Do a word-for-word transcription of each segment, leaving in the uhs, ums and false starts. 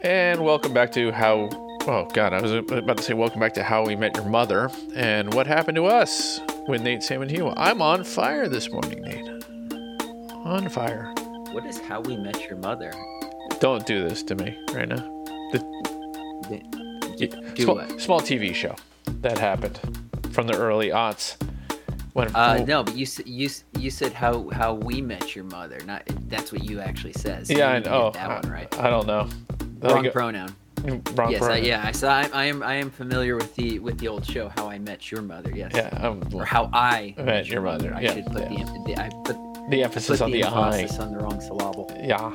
And welcome back to how. Oh, God, I was about to say welcome back to How We Met Your Mother and what happened to us with Nate, Sam, and Hugh. I'm on fire this morning, Nate. On fire. What is How We Met Your Mother? Don't do this to me right now. The, do small, what? Small T V show that happened from the early aughts. When, uh, no, but you you you said how how we met your mother. Not that's what you actually said. So yeah, I you know. that I, one right. I don't know. Wrong like, pronoun. Wrong yes, pronoun. I, yeah. I saw. I, I am. I am familiar with the with the old show How I Met Your Mother. Yes. Yeah. Um, or How I Met, met Your Mother. mother. Yeah, I should put yeah. the, the I put the emphasis put on the, the I. emphasis on the wrong syllable. Yeah.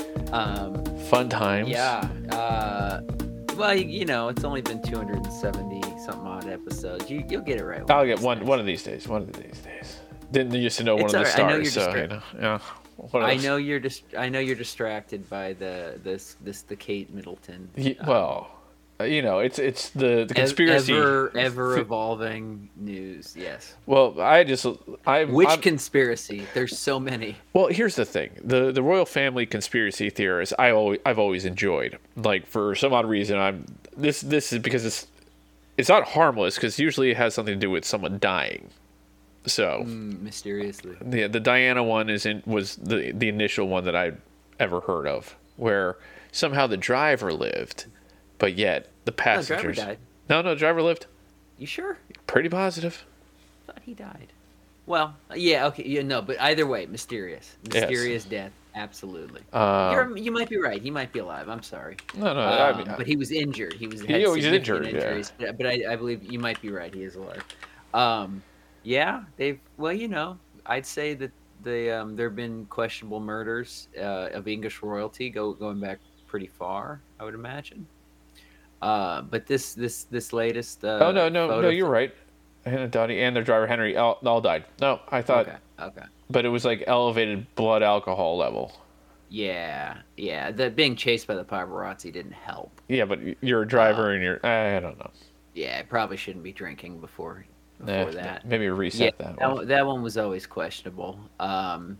Um. Fun times. Yeah. Uh. Well, you, you know, it's only been two hundred seventy something odd episodes. You you'll get it right. I'll get one days. one of these days. One of these days. Didn't used to know it's one of the right. stars, so distra- you know, yeah. I know you're just. I know you're distracted by the this this the Kate Middleton. Yeah, well, um, you know, it's it's the the conspiracy ever ever evolving news. Yes. Well, I just I which I'm, conspiracy? There's so many. Well, here's the thing: the the royal family conspiracy theorists. I always I've always enjoyed. Like for some odd reason, I'm this this is because it's it's not harmless because usually it has something to do with someone dying. So mm, mysteriously, the the Diana one is in was the the initial one that I ever heard of, where somehow the driver lived, but yet the passengers. No, driver died. No, no, driver lived. You sure? Pretty positive. I thought he died. Well, yeah, okay, yeah, no, but either way, mysterious, mysterious yes. death, absolutely. Um, You're, you might be right. He might be alive. I'm sorry. No, no, um, I mean, but he was injured. He was. Had he was injured. Injuries, yeah. But I, I believe you might be right. He is alive. Um, yeah, they've. Well, you know, I'd say that the um, there have been questionable murders uh, of English royalty go going back pretty far. I would imagine. Uh, but this this this latest. Uh, oh no no no! You're right. Hannah Dottie and their driver Henry all, all died. No, I thought. Okay. Okay. But it was like elevated blood alcohol level. Yeah, yeah. The being chased by the paparazzi didn't help. Yeah, but you're a driver uh, and you're. I don't know. Yeah, probably shouldn't be drinking before before eh, that. Maybe reset yeah, that. That one. one. That one was always questionable. Um,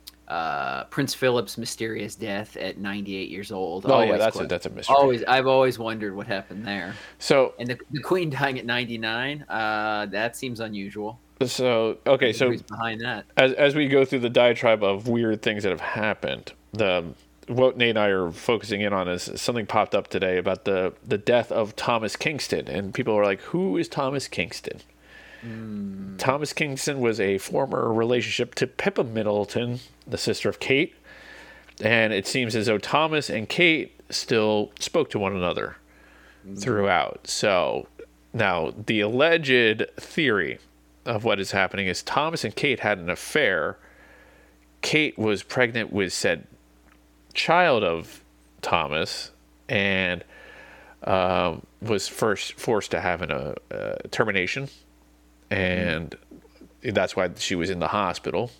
uh, Prince Philip's mysterious death at ninety-eight years old. Oh yeah, that's a that's a mystery. Always, I've always wondered what happened there. So and the the Queen dying at ninety-nine. Uh, that seems unusual. So okay, so behind that, as as we go through the diatribe of weird things that have happened, the what Nate and I are focusing in on is something popped up today about the the death of Thomas Kingston, and people are like, "Who is Thomas Kingston?" Mm. Thomas Kingston was a former relationship to Pippa Middleton, the sister of Kate, and it seems as though Thomas and Kate still spoke to one another mm. throughout. So now the alleged theory of what is happening is Thomas and Kate had an affair. Kate was pregnant with said child of Thomas and um, was first forced to have an, a, a termination, and mm. that's why she was in the hospital.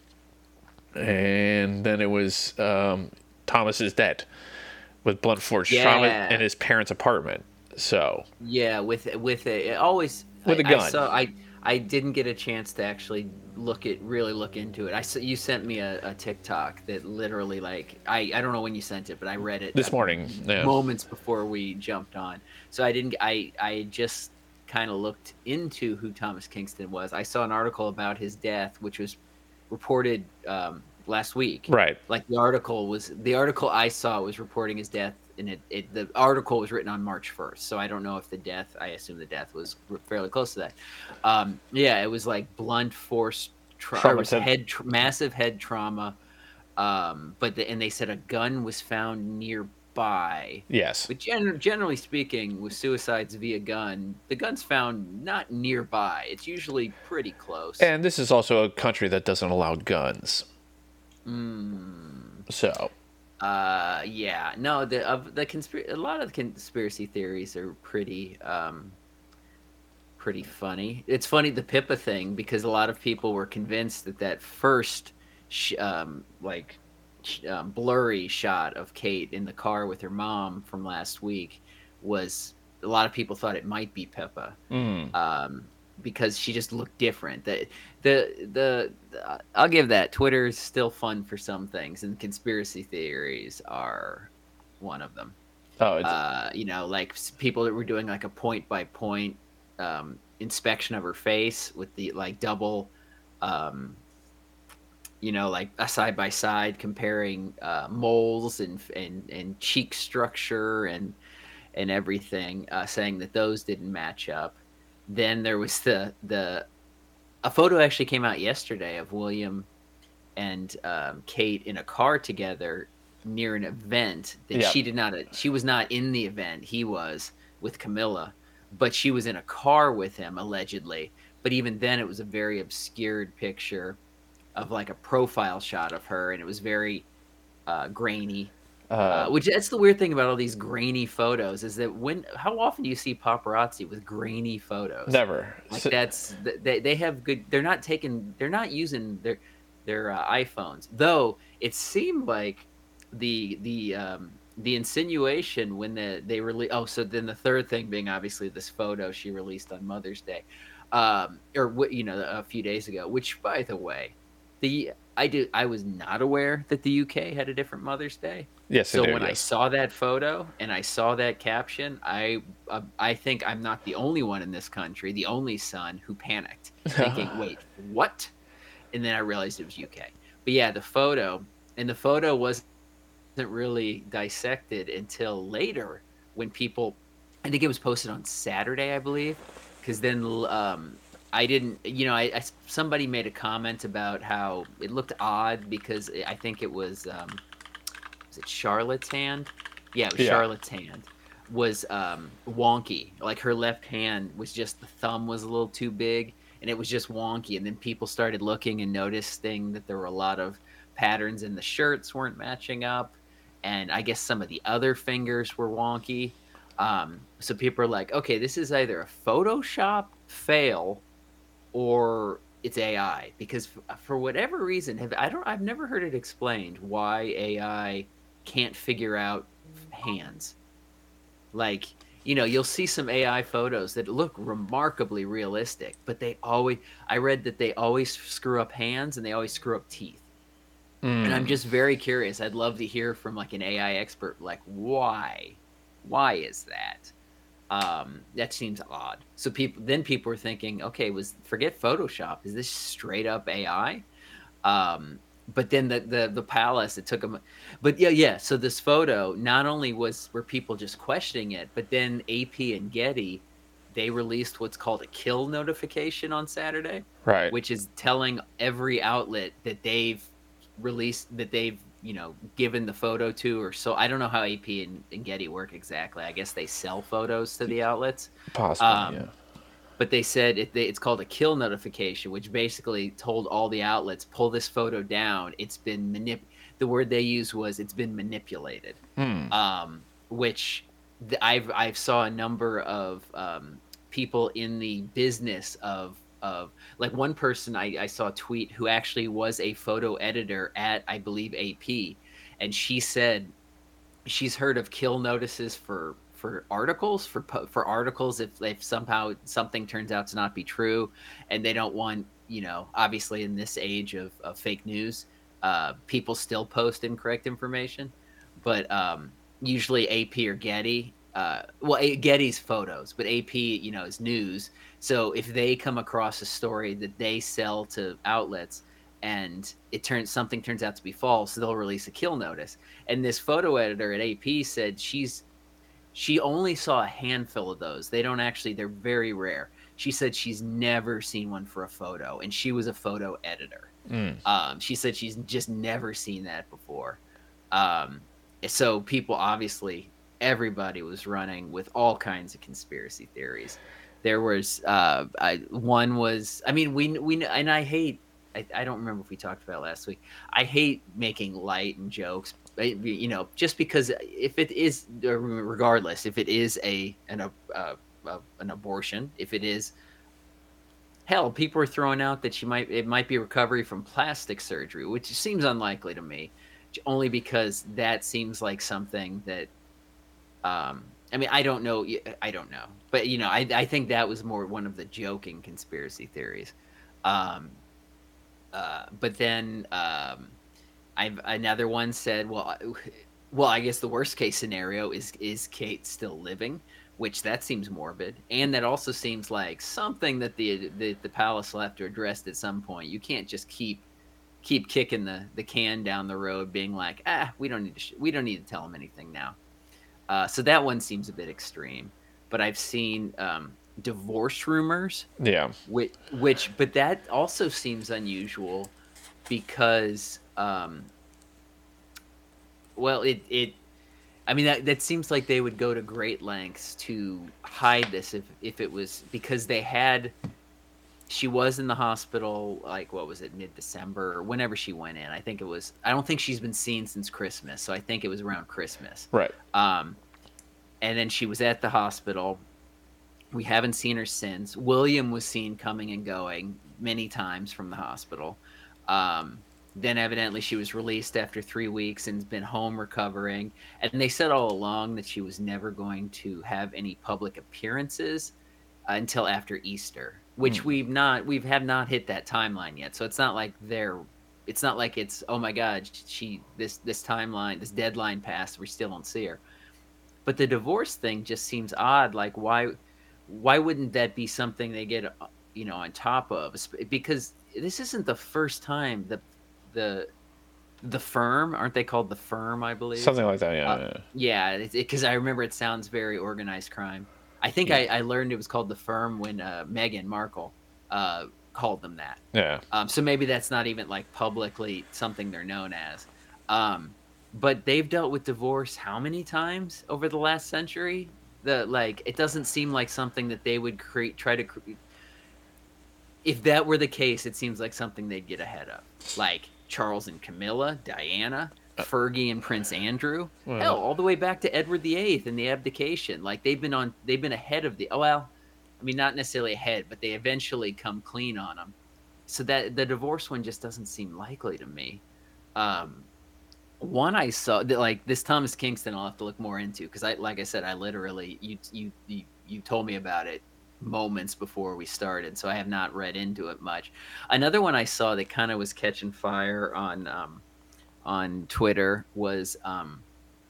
And then it was um, Thomas is dead with blunt force yeah. trauma in his parents' apartment. So yeah, with with a always with I, a gun. I saw I. I didn't get a chance to actually look at really look into it. I you sent me a, a TikTok that literally like I, I don't know when you sent it, but I read it this morning, yeah. moments before we jumped on. So I didn't I I just kind of looked into who Thomas Kingston was. I saw an article about his death, which was reported um, last week. Right. Like the article was the article I saw was reporting his death. And it, it, the article was written on March first, so I don't know if the death. I assume the death was fairly close to that. Um, yeah, it was like blunt force tra- trauma, head tra- massive head trauma. Um, but the, and they said a gun was found nearby. Yes. But gen- generally speaking, with suicides via gun, the gun's found not nearby. It's usually pretty close. And this is also a country that doesn't allow guns. Mm. So. Uh, yeah, no, the of the conspiracy, a lot of the conspiracy theories are pretty, um, pretty funny. It's funny the Pippa thing because a lot of people were convinced that that first, sh- um, like, sh- um, blurry shot of Kate in the car with her mom from last week was a lot of people thought it might be Pippa. Mm. Um. Because she just looked different. The, the the the I'll give that. Twitter is still fun for some things, and conspiracy theories are one of them. Oh, it's Uh, you know, like s- people that were doing like a point by point um, inspection of her face with the like double, um, you know, like a side by side comparing uh, moles and and and cheek structure and and everything, uh, saying that those didn't match up. Then there was the the a photo actually came out yesterday of William and um, Kate in a car together near an event that yeah. she did not. She was not in the event. He was with Camilla, but she was in a car with him allegedly. But even then, it was a very obscured picture of like a profile shot of her, and it was very uh, grainy. Uh, Uh, which that's the weird thing about all these grainy photos is that when how often do you see paparazzi with grainy photos? never. Like S- that's they they have good. They're not taking. They're not using their their uh, iPhones. Though it seemed like the the um, the insinuation when the they release. Oh, so then the third thing being obviously this photo she released on Mother's Day, um, or what you know a few days ago. Which by the way, the I did I was not aware that the U K had a different Mother's Day. yes, they So do. when I Yes. saw that photo and I saw that caption, I uh, I think I'm not the only one in this country, the only son who panicked, thinking, "Wait, what?" And then I realized it was U K. But yeah, the photo and the photo wasn't really dissected until later when people, I think it was posted on Saturday, I believe, because then um, I didn't, you know, I, I somebody made a comment about how it looked odd because I think it was. Um, was it Charlotte's hand? Yeah, it was Yeah. Charlotte's hand was um, wonky. Like her left hand was just the thumb was a little too big, and it was just wonky. And then people started looking and noticing that there were a lot of patterns in the shirts weren't matching up, and I guess some of the other fingers were wonky. Um, so people are like, okay, this is either a Photoshop fail or it's A I because f- for whatever reason, have I don't I've never heard it explained why A I can't figure out hands. Like, you know, you'll see some A I photos that look remarkably realistic, but they always I read that they always screw up hands and they always screw up teeth. And I'm Mm. just very curious. I'd love to hear from like an A I expert like why? Why is that? Um, that seems odd. So people then people were thinking, okay, was forget Photoshop. Is this straight up A I? Um, but then the the the palace it took them. But yeah, yeah. So this photo not only was were people just questioning it, but then A P and Getty they released what's called a kill notification on Saturday, Right. which is telling every outlet that they've released that they've you know given the photo to or so I don't know how A P and, and Getty work exactly. I guess they sell photos to the outlets. Possibly. Yeah. Um, but they said it, they, it's called a kill notification, which basically told all the outlets pull this photo down. It's been manip. The word they used was it's been manipulated, Hmm. um, which the, I've I've saw a number of um, people in the business of of like one person I, I saw a tweet who actually was a photo editor at I believe A P, and she said she's heard of kill notices for for articles for for articles if if somehow something turns out to not be true and they don't want you know obviously in this age of, of fake news uh people still post incorrect information but um usually AP or Getty uh well a, Getty's photos but AP you know is news so if they come across a story that they sell to outlets and it turns something turns out to be false they'll release a kill notice and this photo editor at A P said she's she only saw a handful of those. They don't actually they're very rare. She said she's never seen one for a photo and she was a photo editor. Mm. Um, she said she's just never seen that before. Um, so people obviously everybody was running with all kinds of conspiracy theories. There was uh, I, one was I mean we we and I hate I, I don't remember if we talked about it last week. I hate making light and jokes, you know, just because if it is regardless if it is a an uh, uh, an abortion, if it is hell, people are throwing out that she might it might be recovery from plastic surgery, which seems unlikely to me, only because that seems like something that um I mean, I don't know I don't know. But you know, I I think that was more one of the joking conspiracy theories. Um uh but then um I've another one said, well, well, I guess the worst case scenario is is Kate still living, which that seems morbid, and that also seems like something that the the, the palace will have to address at some point. You can't just keep keep kicking the the can down the road, being like, ah, we don't need to sh- we don't need to tell him anything now. Uh, so that one seems a bit extreme. But I've seen um, divorce rumors, Yeah. which which but that also seems unusual because um, well, it it I mean that that seems like they would go to great lengths to hide this if if it was because they had she was in the hospital like what was it mid-December or whenever she went in. I think it was I don't think she's been seen since Christmas, so I think it was around Christmas. Right. Um and then she was at the hospital. We haven't seen her since. William was seen coming and going many times from the hospital. Um then evidently she was released after three weeks and's been home recovering. And they said all along that she was never going to have any public appearances uh, until after Easter, which Mm. we've not we've have not hit that timeline yet. So it's not like they're it's not like it's oh my god she this this timeline this deadline passed we still don't see her. But the divorce thing just seems odd. Like why why wouldn't that be something they get uh, you know on top of? Because this isn't the first time the the the firm aren't they called the firm I believe Something like that. Yeah. uh, yeah because I remember it sounds very organized crime. I think Yeah. I, I learned it was called the firm when uh, Meghan Markle uh, called them that. Yeah. Um, so maybe that's not even like publicly something they're known as. Um, but they've dealt with divorce how many times over the last century? The like it doesn't seem like something that they would create try to cre- if that were the case, it seems like something they'd get ahead of. Like Charles and Camilla, Diana, Fergie and Prince Andrew. Well. Hell, all the way back to Edward the Eighth and the abdication. Like they've been on they've been ahead of the oh well, I mean not necessarily ahead, but they eventually come clean on them. So that the divorce one just doesn't seem likely to me. Um one I saw that like this Thomas Kingston I'll have to look more into because I like I said I literally you you you, you told me about it moments before we started, so I have not read into it much. Another one I saw that kind of was catching fire on um, on Twitter was um,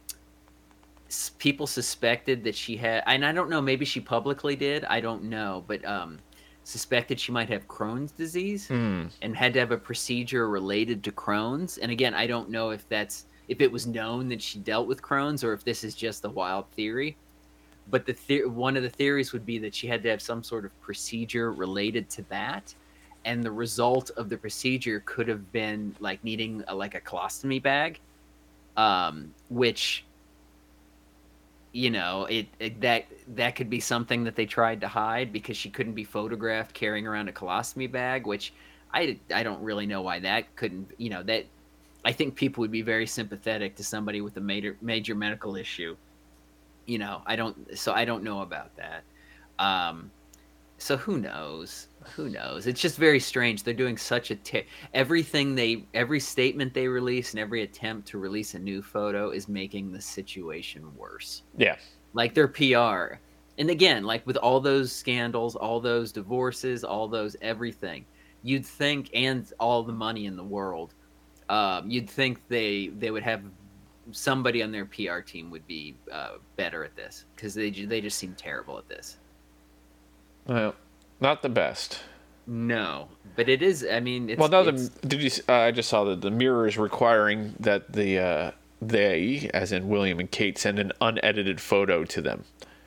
s- people suspected that she had, and I don't know, maybe she publicly did, I don't know, but um, suspected she might have Crohn's disease Mm. and had to have a procedure related to Crohn's. And again, I don't know if that's if it was known that she dealt with Crohn's or if this is just a wild theory. But the, the one of the theories would be that she had to have some sort of procedure related to that, and the result of the procedure could have been like needing a, like a colostomy bag, um, which you know it, it that that could be something that they tried to hide because she couldn't be photographed carrying around a colostomy bag, which I I don't really know why that couldn't you know that I think people would be very sympathetic to somebody with a major major medical issue. You know, I don't so I don't know about that. Um, so who knows? Who knows? It's just very strange. They're doing such a t- everything they every statement they release and every attempt to release a new photo is making the situation worse. Yeah. Like their P R. And again, like with all those scandals, all those divorces, all those everything, you'd think and all the money in the world, um, you'd think they they would have somebody on their P R team would be uh, better at this because they they just seem terrible at this. Well, not the best. No, but it is. I mean, it's, Well, no. it's, The, did you? Uh, I just saw that the Mirror is requiring that the uh, they, as in William and Kate, send an unedited photo to them.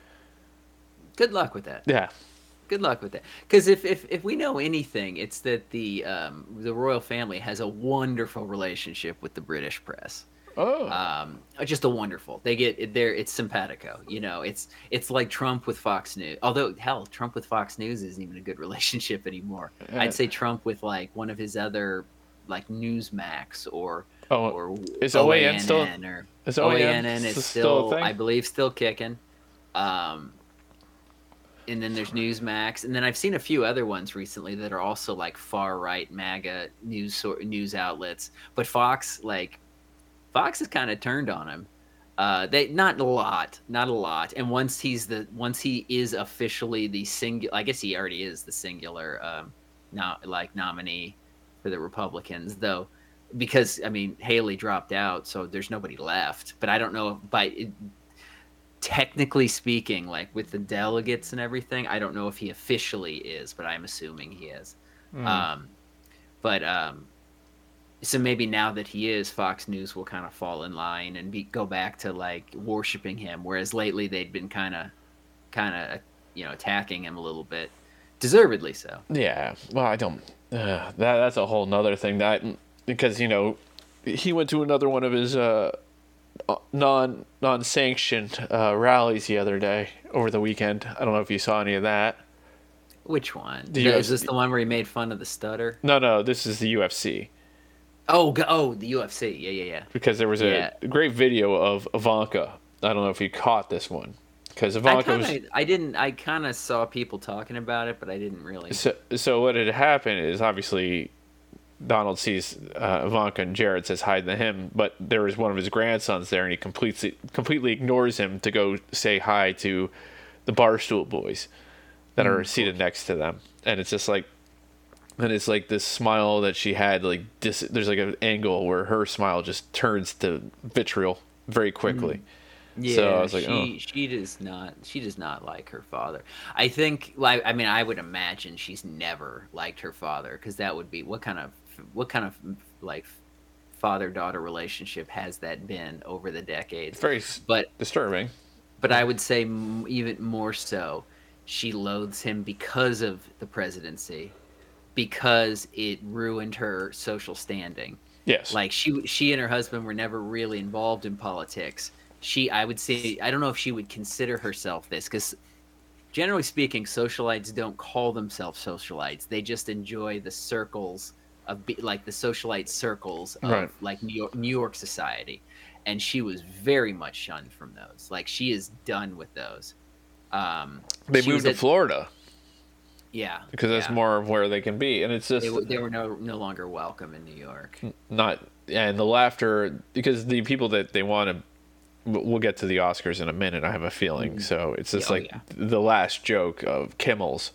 good luck with that. Yeah. Good luck with that. Because if, if if we know anything, it's that the um, the royal family has a wonderful relationship with the British press. Oh. Um, just a wonderful. They get there. It's simpatico. You know, it's it's like Trump with Fox News. Although hell, Trump with Fox News isn't even a good relationship anymore. Yeah. I'd say Trump with like one of his other like Newsmax or Oh, or is O O A A N N still- or is O O A A N N is still a still, thing? I believe, still kicking. Um, and then there's Newsmax, and then I've seen a few other ones recently that are also like far right MAGA news sort news outlets. But Fox, like Fox, has kind of turned on him. Uh, they not a lot, not a lot. And once he's the once he is officially the singular, I guess he already is the singular, um, not like nominee for the Republicans, though. because I mean Haley dropped out, so there's nobody left. But I don't know if by it, technically speaking, like with the delegates and everything, I don't know if he officially is, but I'm assuming he is. Mm. Um, but um, so maybe now that he is, Fox News will kind of fall in line and be, go back to like worshiping him, whereas lately they'd been kind of, kind of, you know, attacking him a little bit, deservedly so. Yeah, well, I don't. Uh, that that's a whole nother thing. That because you know, he went to another one of his uh, non non sanctioned uh, rallies the other day over the weekend. I don't know if you saw any of that. Which one? The The- U F C Is this the one where he made fun of the stutter? No, no, this is the U F C. Oh, go- oh, the U F C. Yeah, yeah, yeah. Because there was a Yeah. great video of Ivanka. I don't know if you caught this one. Because I Ivanka kind was. of, I didn't, I kind of saw people talking about it, but I didn't really. So, so what had happened is obviously Donald sees uh, Ivanka and Jared says hi to him, but there was one of his grandsons there, and he completely completely ignores him to go say hi to the Barstool boys that are seated next to them, and it's just like, and it's like this smile that she had, like dis- there's like an angle where her smile just turns to vitriol very quickly. Yeah, So I was like, she oh. she does not she does not like her father. I think like I mean I would imagine she's never liked her father because that would be what kind of what kind of like father daughter relationship has that been over the decades? It's very s- But disturbing. but I would say m- even more so, she loathes him because of the presidency, because it ruined her social standing. Yes. Like she she and her husband were never really involved in politics. She I would say I don't know if she would consider herself this because generally speaking, socialites don't call themselves socialites. They just enjoy the circles of be, like the socialite circles of Right. like New York, New York society, and she was very much shunned from those. Like she is done with those. Um, They she moved was to at- Florida Yeah, because that's yeah. more of where they can be, and it's just They, w- they were no no longer welcome in New York. not. And the laughter, because the people that they want to, we'll get to the Oscars in a minute. I have a feeling. So it's just Oh, like yeah. the last joke of Kimmel's,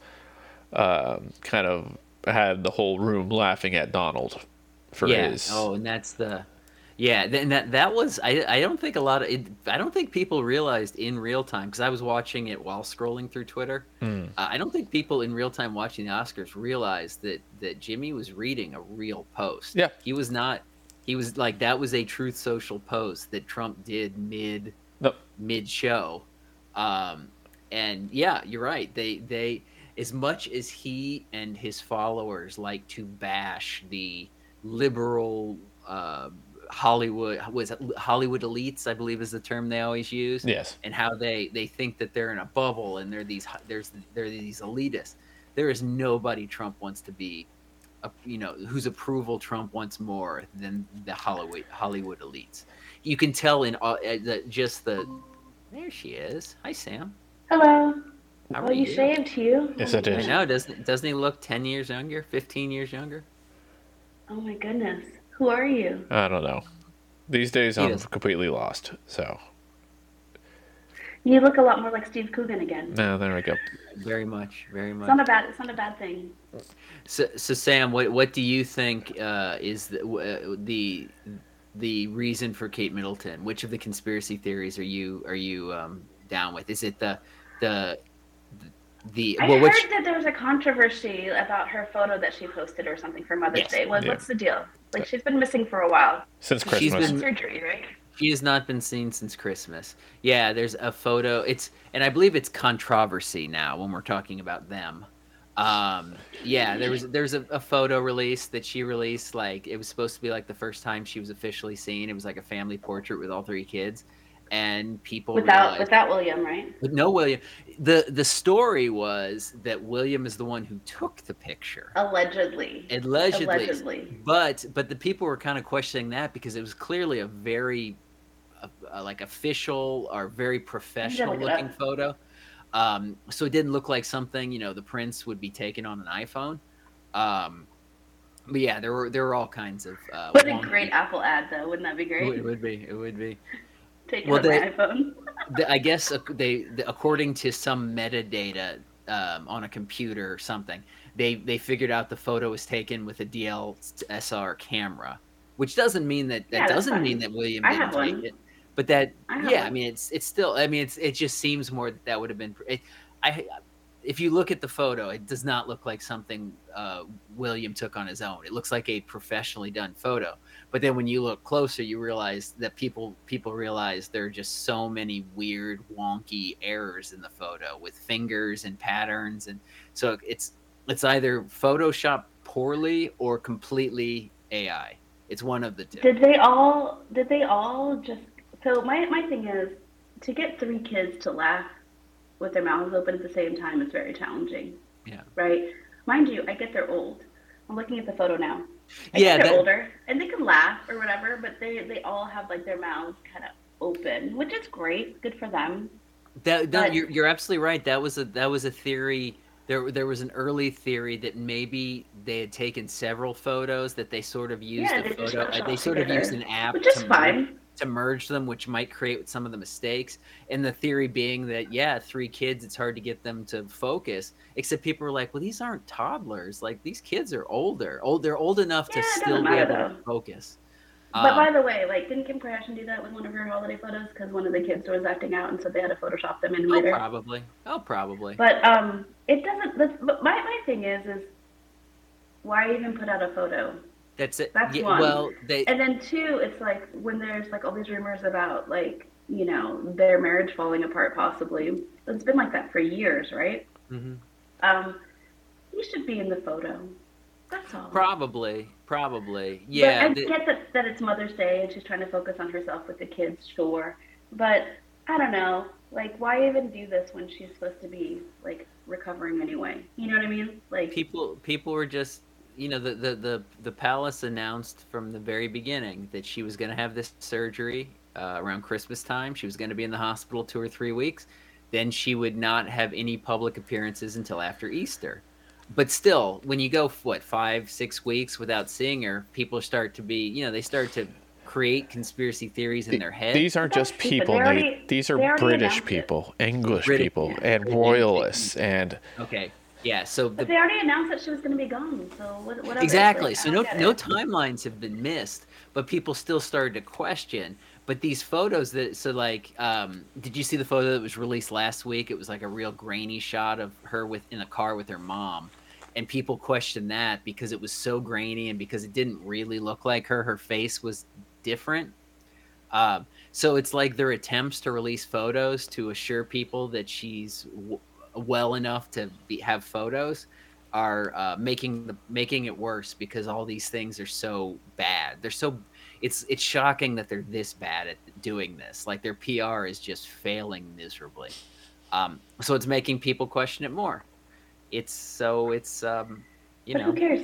um, kind of had the whole room laughing at Donald for Yeah. his. Oh, and that's the. Yeah, th- and that that was I I don't think a lot of it, I don't think people realized in real time because I was watching it while scrolling through Twitter. Hmm. Uh, I don't think people in real time watching the Oscars realized that that Jimmy was reading a real post. Yeah. He was not. He was like that was a Truth Social post that Trump did mid No, mid show. Um, and yeah, you're right. They they as much as he and his followers like to bash the liberal uh, Hollywood was it Hollywood elites, I believe is the term they always use. yes. And how they they think that they're in a bubble and they're these there's they're these elitists. There is nobody Trump wants to be, uh, you know, whose approval Trump wants more than the Hollywood Hollywood elites. You can tell in all, uh, the, just the. There she is. Hi, Sam. Hello. How Oh, are you you? shaved you? Yes, I Oh, did. I know. Doesn't doesn't he look ten years younger? Fifteen years younger? Oh my goodness. Who are you? I don't know. These days He I'm is. completely lost. So You look a lot more like Steve Coogan again. no, there we go. Very much. Very It's much. not a bad. It's not a bad thing. So, so Sam, what what do you think uh, is the, uh, the the reason for Kate Middleton? Which of the conspiracy theories are you are you um, down with? Is it the the the I well, heard which that there was a controversy about her photo that she posted or something for Mother's Yes. Day. What, Yeah. What's the deal? Like she's been missing for a while. Since She's Christmas. been- Surgery, right? she has not been seen since Christmas. Yeah, there's a photo. It's and I believe it's controversy now when we're talking about them. Um, yeah, there was there's a, a photo release that she released. Like it was supposed to be like the first time she was officially seen. It was like a family portrait with all three kids, and people Without realized, without William, right? but no William. The the story was that William is the one who took the picture. Allegedly. Allegedly. Allegedly. But but the people were kind of questioning that because it was clearly a very uh, uh, like official or very professional look it looking up. photo. Um, so it didn't look like something, you know, the prince would be taken on an iPhone. Um, but yeah, there were there were all kinds of. Uh, What a wonky- great Apple ad, though. Wouldn't that be It great? would, it would be. It would be. Take it well, on my they- iPhone. The, I guess uh, they, the, according to some metadata um, on a computer or something, they they figured out the photo was taken with a D S L R camera, which doesn't mean that that Yeah, that's doesn't fine. mean that William I didn't have take one. it. But that, I have yeah, I one. mean, it's it's still. I mean, it's it just seems more that that would have been. It, I if you look at the photo, it does not look like something uh, William took on his own. It looks like a professionally done photo. But then when you look closer, you realize that people people realize there are just so many weird, wonky errors in the photo with fingers and patterns, and so it's it's either Photoshop poorly or completely A I. It's one of the two. Did they all? Did they all just? So my my thing is to get three kids to laugh with their mouths open at the same time is very challenging. Yeah. Right. Mind you, I get they're old. I'm looking at the photo now. I Yeah, get they're that- older and they can laugh or whatever, but they they all have like their mouths kind of open, which is great. Good for them. That, no, But- you're you're absolutely right. That was a that was a theory. There there was an early theory that maybe they had taken several photos that they sort of used Yeah, a they just photo. photoshopped They sort of together, used an app which is to merge, fine. to merge them, which might create some of the mistakes. And the theory being that yeah, three kids, it's hard to get them to focus. Except people were like, well, these aren't toddlers. Like these kids are older. Old, they're old enough Yeah, to it still doesn't be matter, able to though. focus. But Um, by the way, like, didn't Kim Kardashian do that with one of her holiday photos? Because one of the kids was acting out, and so they had to Photoshop them in oh, later. probably. Oh, probably. But um, it doesn't. That's, but my my thing is, is why even put out a photo? That's it. That's Yeah, one. well, they. And then two, it's like when there's like all these rumors about like you know their marriage falling apart, possibly. It's been like that for years, right? Mhm. Um, you should be in the photo. That's all. Probably, probably, yeah. But I the- get that, that it's Mother's Day and she's trying to focus on herself with the kids, sure. But I don't know. Like, why even do this when she's supposed to be, like, recovering anyway? You know what I mean? Like, people, people were just, you know, the the the, the palace announced from the very beginning that she was going to have this surgery uh, around Christmas time. She was going to be in the hospital two or three weeks. Then she would not have any public appearances until after Easter. But still, when you go what five, six weeks without seeing her, people start to be, you know, they start to create conspiracy theories in their head. These aren't That's just stupid. people, They already- Nate. These are they already British announced it. people, English British- people, yeah. and British- royalists, and Okay, yeah. So but the, they already announced that she was going to be gone. So what? what exactly. Like, I So don't no get no it. timelines have been missed, but people still started to question. But these photos that so like, um, did you see the photo that was released last week? It was like a real grainy shot of her with in a car with her mom, and people questioned that because it was so grainy and because it didn't really look like her. Her face was different. Um, so it's like their attempts to release photos to assure people that she's w- well enough to be, have photos are uh, making the making it worse because all these things are so bad. They're so it's it's shocking that they're this bad at doing this. Like their P R is just failing miserably. Um, so it's making people question it more. It's so it's um, you But know who cares?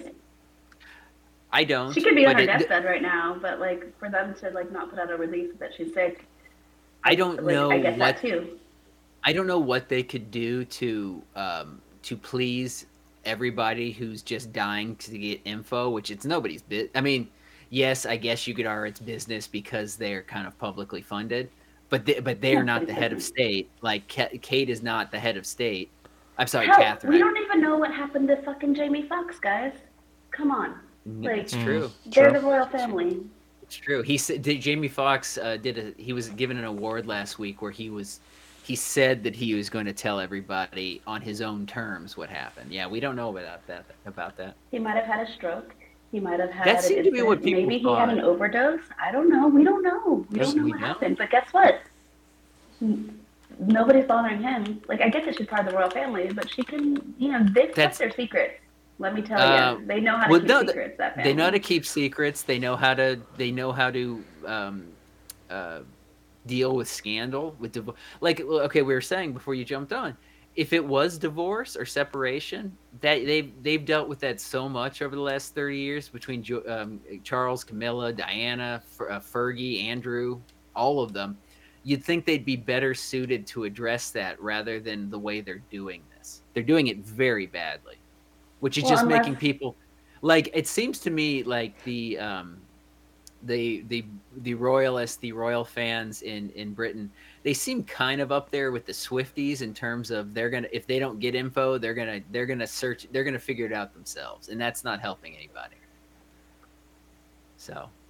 I don't. She could be on but her it- deathbed right now, but like for them to like not put out a release that she's sick. I don't like, know I get what that too. I don't know what they could do to um, to please everybody who's just dying to get info, which it's nobody's bit. I mean, yes, I guess you could argue it's business because they're kind of publicly funded, but they, but they're Yeah, not but the it head of doesn't- state. Like Ka- Kate is not the head of state. I'm sorry, Hell, Catherine. we don't even know what happened to fucking Jamie Foxx, guys. Come on. Like, It's true. they're True. the royal family. It's true. He said did, Jamie Foxx uh, did a. He was given an award last week where he was. He said that he was going to tell everybody on his own terms what happened. Yeah, we don't know about that. About that. He might have had a stroke. He might have had That an seemed to be what incident. people Maybe he thought. had an overdose. I don't know. We don't know. We Yes, don't know we what don't. happened. But guess what? N- Nobody's bothering him. Like, I get that she's part of the royal family, but she can, you know, they've kept That's- their secrets. Let me tell Uh, you, they know how to well, keep no, th- secrets. That family. They know how to keep secrets. They know how to. They know how to um, uh, deal with scandal. With div- like, well, okay, we were saying before you jumped on, if it was divorce or separation, that they've they've dealt with that so much over the last thirty years between Jo- um, Charles, Camilla, Diana, Fer- uh, Fergie, Andrew, all of them. You'd think they'd be better suited to address that rather than the way they're doing this. They're doing it very badly, which is Well, just unless- making people like. It seems to me like the um, the the the royalists, the royal fans in in Britain, they seem kind of up there with the Swifties in terms of they're gonna if they don't get info, they're gonna they're gonna search, they're gonna figure it out themselves, and that's not helping anybody. So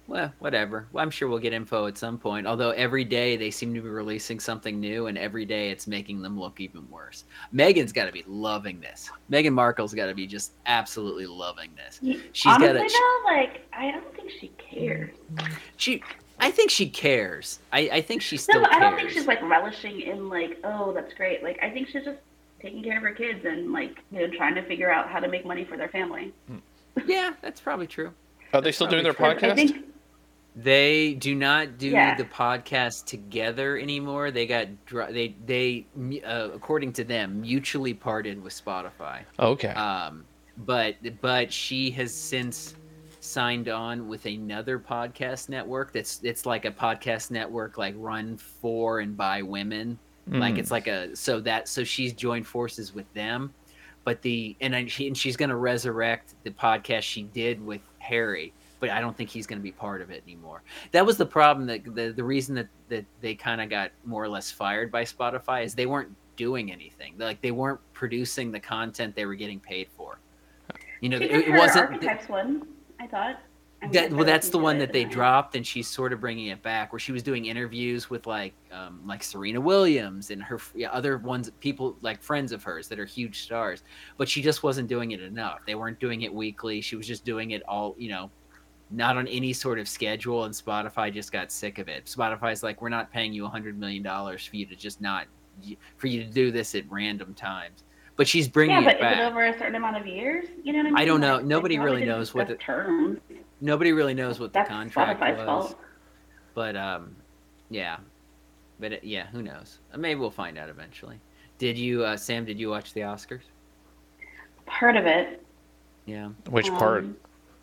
Well, whatever. Well, I'm sure we'll get info at some point. Although every day they seem to be releasing something new, and every day it's making them look even worse. Meghan's got to be loving this. Meghan Markle's got to be just absolutely loving this. She's Honestly, got to. though, like I don't think she cares. She, I think she cares. I, I think she still No, cares. I don't think she's like relishing in like, oh, that's great. Like I think she's just taking care of her kids and like you know trying to figure out how to make money for their family. Yeah, that's probably true. Are they still doing their podcast? I think, They do not do Yeah. the podcast together anymore. They got dr- they they uh, according to them mutually parted with Spotify. Okay. Um, but but she has since signed on with another podcast network that's it's like a podcast network like run for and by women. Like Mm. it's like a so that so she's joined forces with them. But the and then she and she's going to resurrect the podcast she did with Harry. But I don't think he's going to be part of it anymore. That was the problem. That the, the reason that, that they kind of got more or less fired by Spotify is they weren't doing anything. Like they weren't producing the content they were getting paid for. You know, she it, did it her wasn't Archetypes one. I thought. I mean, that. I Well, that's the listened to one it that they and I- dropped, and she's sort of bringing it back, where she was doing interviews with like um, like Serena Williams and her yeah, other ones, people like friends of hers that are huge stars. But she just wasn't doing it enough. They weren't doing it weekly. She was just doing it all. You know. Not on any sort of schedule, and Spotify just got sick of it. Spotify's like, we're not paying you a hundred million dollars for you to just not for you to do this at random times. But she's bringing Yeah, but it back. is it over a certain amount of years? You know what I mean? I don't know. Like, Nobody like, really probably knows what discuss the- terms. Nobody really knows what That's the contract Spotify's was. fault. But um, yeah, but it, yeah, who knows? Maybe we'll find out eventually. Did you, uh, Sam? Did you watch the Oscars? Part of it. Yeah. Which part? Um,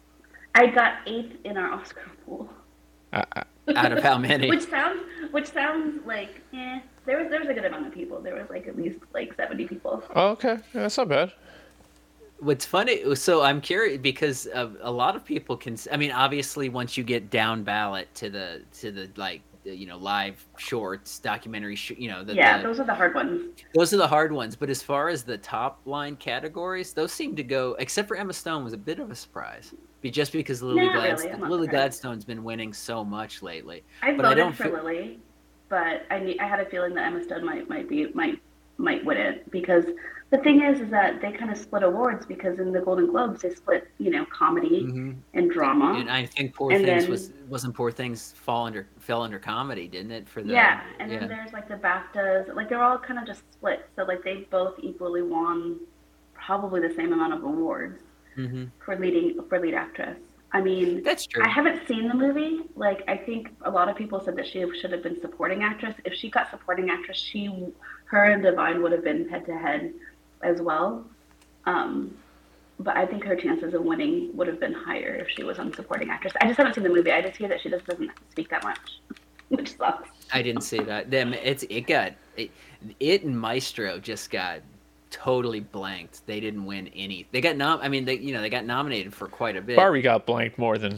I got eighth in our Oscar pool. I, I, Out of how many? which sounds, which sounds like, eh. There was there was a good amount of people. There was like at least like seventy people. oh, okay. Yeah, that's not bad. What's funny, so I'm curious because uh, a lot of people can. I mean, obviously, once you get down ballot to the to the like you know live shorts, documentary, sh- you know, the, Yeah, the, those are the hard ones. those are the hard ones. But as far as the top line categories, those seem to go. Except for Emma Stone was a bit of a surprise, be just because Lily Not really, Gladstone, I'm not Lily surprised. Gladstone's been winning so much lately. I But I voted don't for feel- Lily, but I ne- I had a feeling that Emma Stone might might be might might win it because the thing is is that they kind of split awards because in the Golden Globes they split you know comedy Mm-hmm. and drama. And I think Poor And Things then- was wasn't Poor Things fall under fell under comedy, didn't it? For the Yeah, and yeah. then there's like the BAFTAs, like they're all kind of just split. So like they both equally won probably the same amount of awards Mm-hmm. for leading for lead actress. I mean, That's true. I haven't seen the movie. Like I think a lot of people said that she should have been supporting actress. If she got supporting actress, she, her and Divine would have been head to head as well. Um, but I think her chances of winning would have been higher if she was on supporting actress. I just haven't seen the movie. I just hear that she just doesn't speak that much, which sucks. I didn't see that. Them, it's it got it, it and Maestro just got totally blanked. They didn't win any. They got nom. I mean, they you know they got nominated for quite a bit. Barbie got blanked more than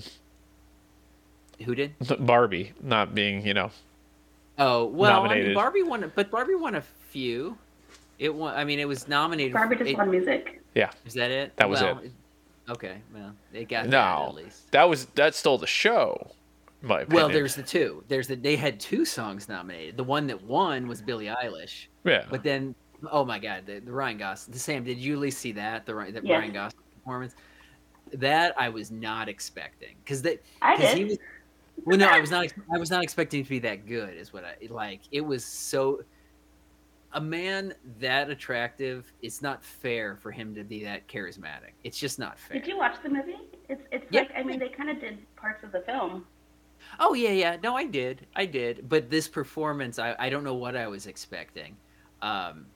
Who did? Barbie not being, you know. Oh well, I mean, Nominated. Barbie won, but Barbie won a few. It won. I mean, it was nominated. Barbie for, just it, won music. Yeah, Is that it? That was Well, it. Okay, well, they got that no, at least. that was that stole the show. in My opinion. Well, there's the two. There's the they had two songs nominated. The one that won was Billie Eilish. yeah. But then, oh my God, the, the Ryan Gosling. Sam, did you at least see that? The Ry- that Yes. Ryan Gosling performance. That I was not expecting because that I because did. he was. Well, no, I was not. ex- I was not expecting it to be that good. Is what I like. It was so. A man that attractive, it's not fair for him to be that charismatic. It's just not fair. Did you watch the movie? It's it's Yeah. like I mean they kind of did parts of the film. Oh yeah, yeah. No, I did, I did. But this performance, I, I don't know what I was expecting. Um,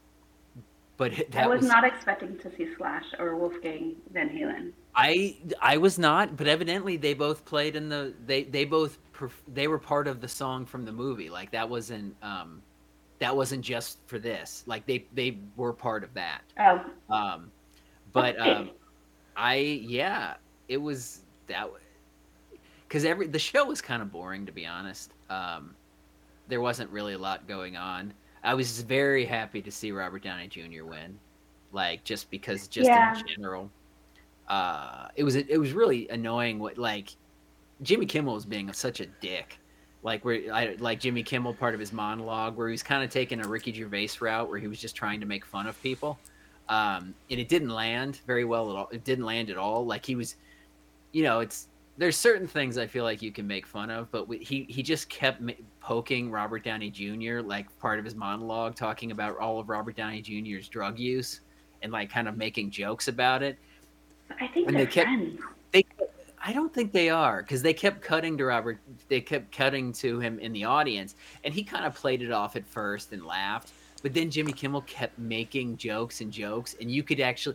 but it- that I was, not expecting to see Slash or Wolfgang Van Halen. I I was not. But evidently, they both played in the. They they both perf- they were part of the song from the movie. Like that wasn't um, that wasn't just for this. Like they they were part of that. Oh, Um, but Okay. um, I yeah, it was that because every the show was kind of boring to be honest. Um, there wasn't really a lot going on. I was very happy to see Robert Downey Junior win, like just because just Yeah. in general. Uh, it was it was really annoying what like Jimmy Kimmel was being such a dick. Like where I like Jimmy Kimmel, part of his monologue, where he was kind of taking a Ricky Gervais route, where he was just trying to make fun of people, um, and it didn't land very well at all. It didn't land at all. Like he was, you know, it's there's certain things I feel like you can make fun of, but we, he he just kept ma- poking Robert Downey Junior like part of his monologue, talking about all of Robert Downey Junior's drug use and like kind of making jokes about it. I think And they're they kept friends. they I don't think they are, because they kept cutting to Robert. They kept cutting to him in the audience, and he kind of played it off at first and laughed. But then Jimmy Kimmel kept making jokes and jokes, and you could actually.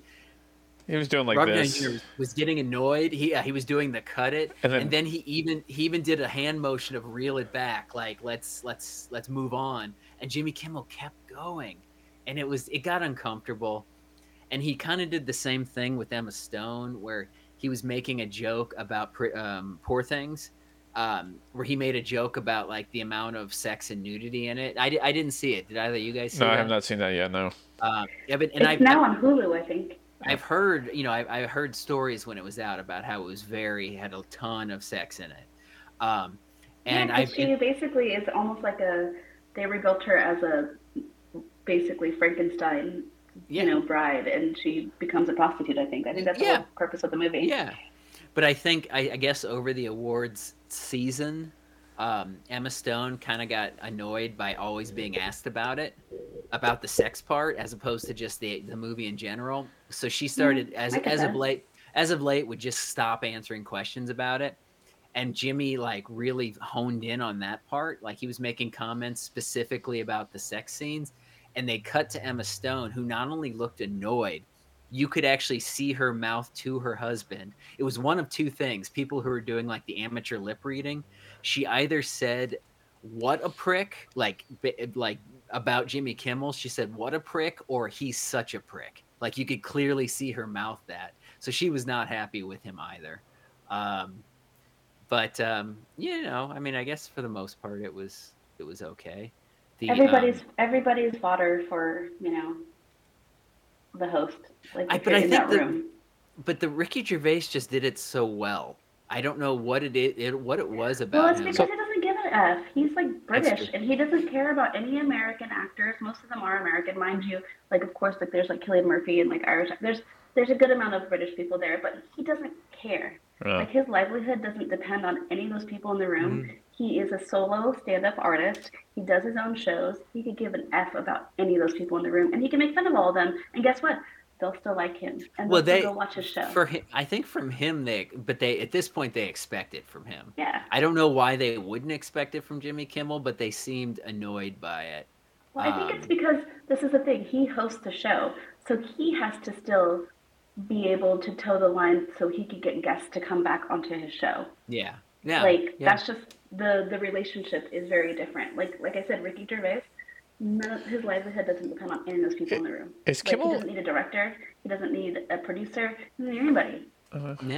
He was doing like Robert this. Downey Junior was getting annoyed. He yeah, he was doing the cut it, And and then- then, he even he even did a hand motion of reel it back, like let's let's let's move on. And Jimmy Kimmel kept going, and it was it got uncomfortable. And he kind of did the same thing with Emma Stone, where he was making a joke about Pr- um, Poor Things, um, where he made a joke about like the amount of sex and nudity in it. I, di- I didn't see it. Did either of you guys see No, that? I have not seen that yet. No. Um, yeah, but, and It's I, now on Hulu, I think. I've heard, you know, I, I heard stories when it was out about how it was very had a ton of sex in it, um, and yeah, I 'cause she basically is almost like a. They rebuilt her as a basically Frankenstein, yeah, you know, bride, and she becomes a prostitute. I think. I think that's the Yeah. whole purpose of the movie. yeah. But I think I, I guess over the awards season, um, Emma Stone kind of got annoyed by always being asked about it, about the sex part, as opposed to just the the movie in general. So she started Yeah, as I get as of that. late as of late would just stop answering questions about it. And Jimmy like really honed in on that part. Like he was making comments specifically about the sex scenes, and they cut to Emma Stone, who not only looked annoyed, you could actually see her mouth to her husband. It was one of two things. People who were doing like the amateur lip reading, she either said "what a prick," like bi- like about Jimmy Kimmel. She said "what a prick," or "he's such a prick." Like you could clearly see her mouth that. So she was not happy with him either. Um, but um, you know, I mean, I guess for the most part, it was it was okay. The Everybody's um, everybody's fodder for you know the host. Like I- if but you're I in think that that- room. but the Ricky Gervais just did it so well. I don't know what it is, it, what it was Well, about it's him. because he doesn't give an F. He's like British, true. and he doesn't care about any American actors. Most of them are American, mind you. Like, of course, like there's like Cillian Murphy and like Irish. There's there's a good amount of British people there, but he doesn't care. Uh, Like his livelihood doesn't depend on any of those people in the room. Mm-hmm. He is a solo stand-up artist. He does his own shows. He could give an F about any of those people in the room, and he can make fun of all of them. And guess what? They'll still like him, and Well, they'll they still go watch his show. for him. I think from him, they but they at this point they expect it from him. yeah. I don't know why they wouldn't expect it from Jimmy Kimmel, but they seemed annoyed by it. Well, I think it's Um, because this is the thing. He hosts the show, so he has to still be able to toe the line so he could get guests to come back onto his show. Yeah, yeah, Like yeah. that's just the the relationship is very different. Like like I said, Ricky Gervais, none of his livelihood doesn't depend on any of those people in the room. Is Like, Kimmel- he doesn't need a director. He doesn't need a producer. He doesn't need anybody. yeah.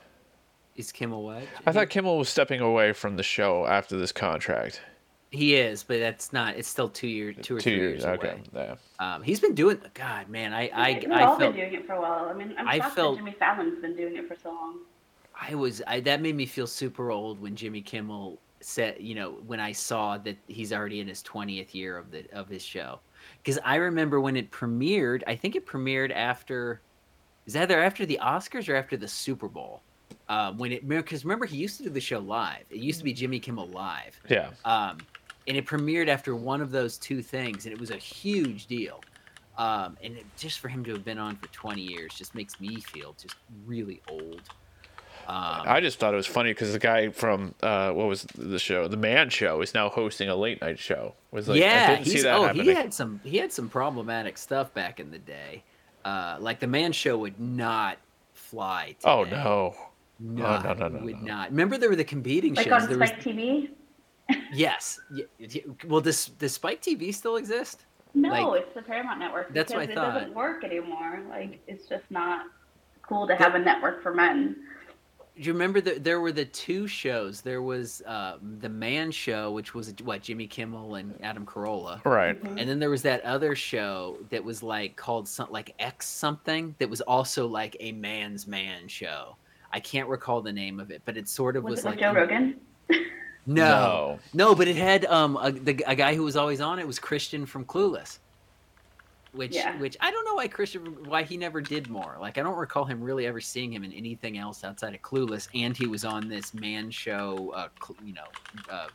Is Kimmel what? I thought Kimmel was stepping away from the show after this contract. He is, but that's not. It's still two years, two or Two three years. years, Okay. away. Yeah. Um, he's been doing. God, man, I, I, They've I all felt. been doing it for a while. I mean, I'm I shocked felt- that Jimmy Fallon's been doing it for so long. I was. I that made me feel super old when Jimmy Kimmel said, you know, when I saw that he's already in his twentieth year of the of his show, because I remember when it premiered. I think it premiered after. Is that either after the Oscars or after the Super Bowl? Um, when it because remember he used to do the show live. It used to be Jimmy Kimmel Live. Yeah. Um, and it premiered after one of those two things, and it was a huge deal. Um, and it, just for him to have been on for twenty years just makes me feel just really old. Um, I just thought it was funny because the guy from uh, what was the show, The Man Show, is now hosting a late night show. Was like, I yeah, didn't see he's, that oh, happening. he had some he had some problematic stuff back in the day. Uh, like the Man Show would not fly. Today. Oh no. no, Oh, no, no, no, would no. not. Remember there were the competing Like shows. on There was, Spike T V? yes. Y- y- Well, does does Spike T V still exist? No, Like- it's the Paramount Network. That's what I because it thought. doesn't work anymore. Like it's just not cool to have a network for men. Do you remember that there were the two shows? There was uh, the Man Show, which was what Jimmy Kimmel and Adam Carolla, Right. Mm-hmm. and then there was that other show that was like called some like X something that was also like a man's man show. I can't recall the name of it, but it sort of Was was, it like with Joe in- Rogan? No, No. no, but it had um a, the, a guy who was always on it was Christian from Clueless. Which, Yeah. which I don't know why Christian, why he never did more. Like I don't recall him really ever seeing him in anything else outside of Clueless, and he was on this man show, uh, cl- you know, uh,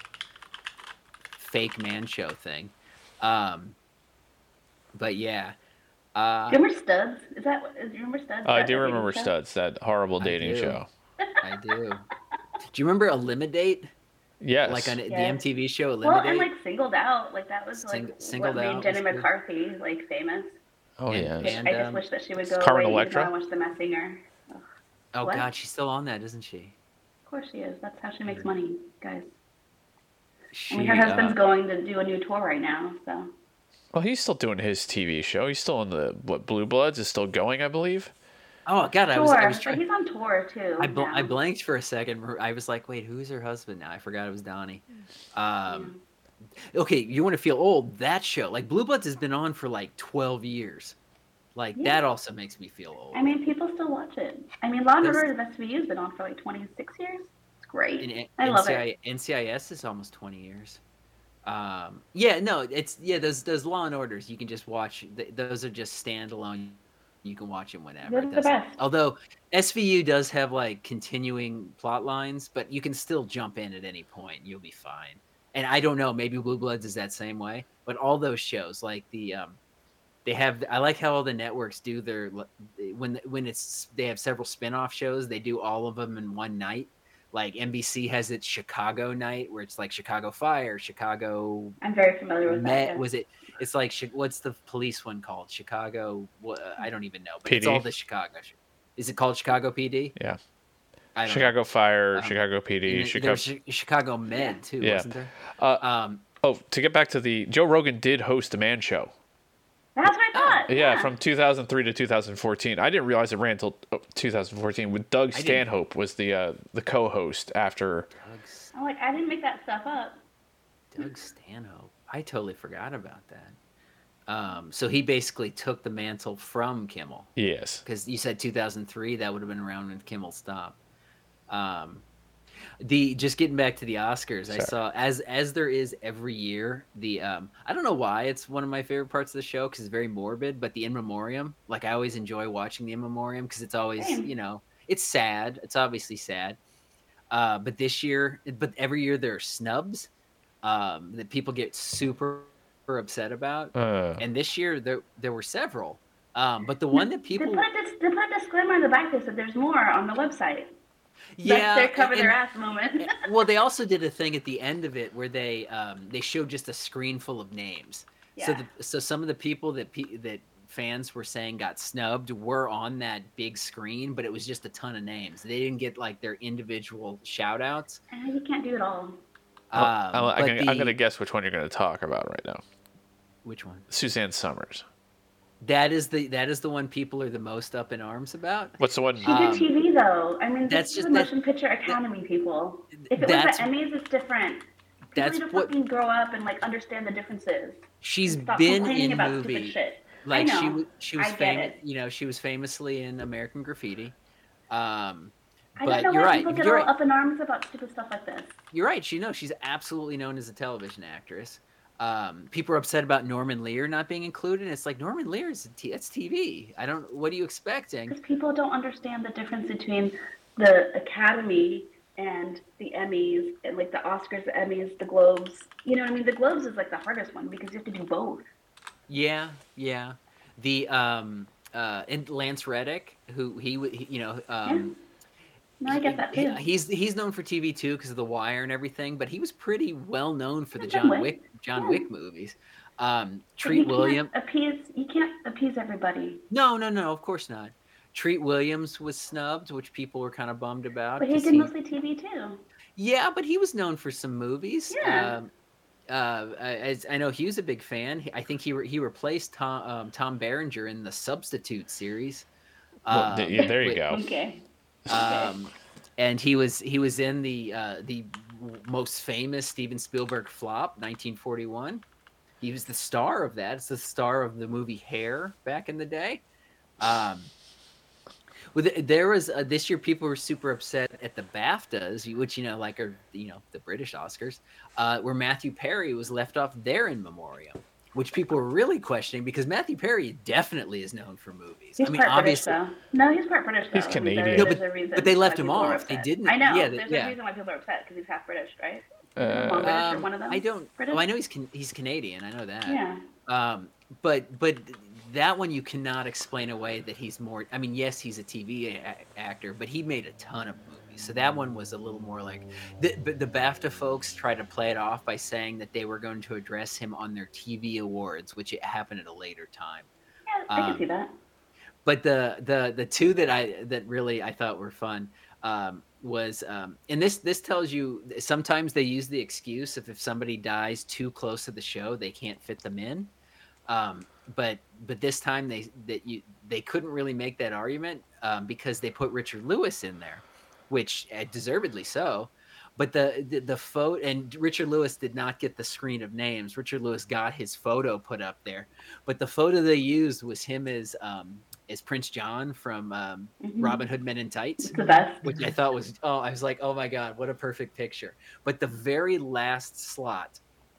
fake man show thing. Um, but yeah, uh, Do you remember Studs? Is that what- do you remember Studs? Oh, I That do dating remember show? Studs, that horrible I dating do. show. I do. Do you remember Eliminate? Yes. Like on the Yes. M T V show Well, Eliminate? and like Singled Out, like that was Sing- like Singled what made Out Jenny was good. McCarthy like famous. oh, and- yeah. Which and- I just um, wish that she would go Carmen away. Even though Electra? I watched The Masked Singer. Ugh. oh what? God, she's still on that, isn't she? Of course she is. That's how she makes money, guys. She, I mean, her husband's uh, going to do a new tour right now, so. Well, he's still doing his T V show. He's still in the, what, Blue Bloods is still going, I believe. oh God, I Tour, was, I was but trying. he's on tour too. I, bl- now. I blanked for a second. I was like, wait, who's her husband now? I forgot it was Donnie. Um, okay, you want to feel old? That show, like Blue Bloods, has been on for like twelve years. Like Yeah. that also makes me feel old. I mean, people still watch it. I mean, Law and There's- Order of S V U's been on for like twenty-six years. It's great. And I love it. N C I S is almost twenty years. Um, yeah, no, it's yeah. Those those Law and Orders you can just watch. Th- those are just standalone. You can watch them whenever. They're It the doesn't- best. Although S V U does have like continuing plot lines, but you can still jump in at any point. You'll be fine. And I don't know, maybe Blue Bloods is that same way, but all those shows, like the, um, they have. I like how all the networks do their when when it's they have several spin-off shows. They do all of them in one night. Like N B C has its Chicago night, where it's like Chicago Fire, Chicago I'm very familiar with that. Met. yeah. Was it? It's like Chi- what's the police one called? Chicago. What? I don't even know, but P it's D? all the Chicago. Is it called Chicago P D? Yeah. I don't Chicago Fire, Um, Chicago P know. D, And Chicago. There was Chi- Chicago Med too, Yeah. wasn't there? Uh, Um, oh, to get back to the Joe Rogan did host a Man Show. That's what I thought. Yeah, from two thousand three to two thousand fourteen. I didn't realize it ran until two thousand fourteen. With Doug I didn't- Stanhope was the uh, the co-host after. Doug's, I'm like, I didn't make that stuff up. Doug Stanhope. I totally forgot about that. Um, so he basically took the mantle from Kimmel. Yes. Because you said two thousand three, that would have been around when Kimmel stopped. Um, the just getting back to the Oscars, I Sorry. saw as as there is every year. The um, I don't know why it's one of my favorite parts of the show because it's very morbid. But the In Memoriam, like I always enjoy watching the In Memoriam because it's always Same. you know it's sad. It's obviously sad. Uh, but this year, but every year there are snubs um, that people get super upset about. Uh, And this year there there were several. Um, but the one that people They put, this, they put a disclaimer on the back that said there's more on the website. yeah That's their cover and- their ass moment. and- well, they also did a thing at the end of it where they um, they showed just a screen full of names. So Yeah. the, so some of the people that pe- that fans were saying got snubbed were on that big screen, but it was just a ton of names. They didn't get like their individual shout outs. Uh, you can't do it all. Um, I'm, I but can, I'm the- going to guess which one you're going to talk about right now. which one? Suzanne Summers. That is the that is the one people are the most up in arms about. What's the one? She Um, did T V though. I mean, that's this is just- the that- Motion Picture Academy people. If it that's- was the Emmys, it's different. People That's need to what- fucking grow up and like understand the differences. She's Stop been complaining in about movie. stupid shit. Like I she know. was she was I get famous. it. You know, she was famously in American Graffiti. Um, I but don't know you're why right. people get You're all right. up in arms about stupid stuff like this. You're right. She knows she's absolutely known as a television actress. Um, people are upset about Norman Lear not being included. It's like Norman Lear is t- it's T V. I don't. What are you expecting? Because people don't understand the difference between the Academy and the Emmys, and like the Oscars, the Emmys, the Globes. You know what I mean? The Globes is like the hardest one because you have to do both. Yeah, yeah. The um, uh, and Lance Reddick, who he, w- he you know, um, No, I get that he- too. he's he's known for T V too because of The Wire and everything. But he was pretty well known for the Yeah, John John Wick. Wick John Yeah. Wick movies. Um, But Treat you can't Williams. appease. You can't appease everybody. No, no, no. Of course not. Treat Williams was snubbed, which people were kind of bummed about. But he 'cause did mostly T V too. Yeah, but he was known for some movies. Yeah. Um, uh, as I know he was a big fan. He- I think he re- he replaced Tom um, Tom Berenger in the Substitute series. Well, Um, th- there you with- go. Okay. Um, and he was he was in the uh, the most famous Steven Spielberg flop, nineteen forty-one. He was the star of that. It's the star of the movie Hair back in the day. Um, Well, th- there was uh, this year. People were super upset at the BAFTAs, which you know, like are you know the British Oscars, uh, where Matthew Perry was left off there in memoriam, which people were really questioning because Matthew Perry definitely is known for movies. He's I mean, part obviously, British, though. No, he's part British, though. He's I mean, there- Canadian. No, there's but- a reason but they why left him people are off. They upset. didn't- I know. yeah, they- there's yeah. a reason why people are upset because he's half British, right? Uh, Mom British or um, one of them. I don't. British? Oh, I know he's can, he's Canadian. I know that. Yeah. Um, but but that one you cannot explain away that he's more. I mean, yes, he's a T V a- actor, but he made a ton of movies. So that one was a little more like the but the BAFTA folks tried to play it off by saying that they were going to address him on their T V awards, which it happened at a later time. Yeah, I can Um, see that. But the the the two that I that really I thought were fun um, was um, and this this tells you sometimes they use the excuse of if somebody dies too close to the show they can't fit them in. Um, but but this time they that you they couldn't really make that argument um, because they put Richard Lewis in there, which uh, deservedly so. But the the, the photo and Richard Lewis did not get the screen of names. Richard Lewis got his photo put up there, but the photo they used was him as um, as Prince John from um, Mhm. Robin Hood Men in Tights, It's the best. which I thought was oh I was like oh my god what a perfect picture. But the very last slot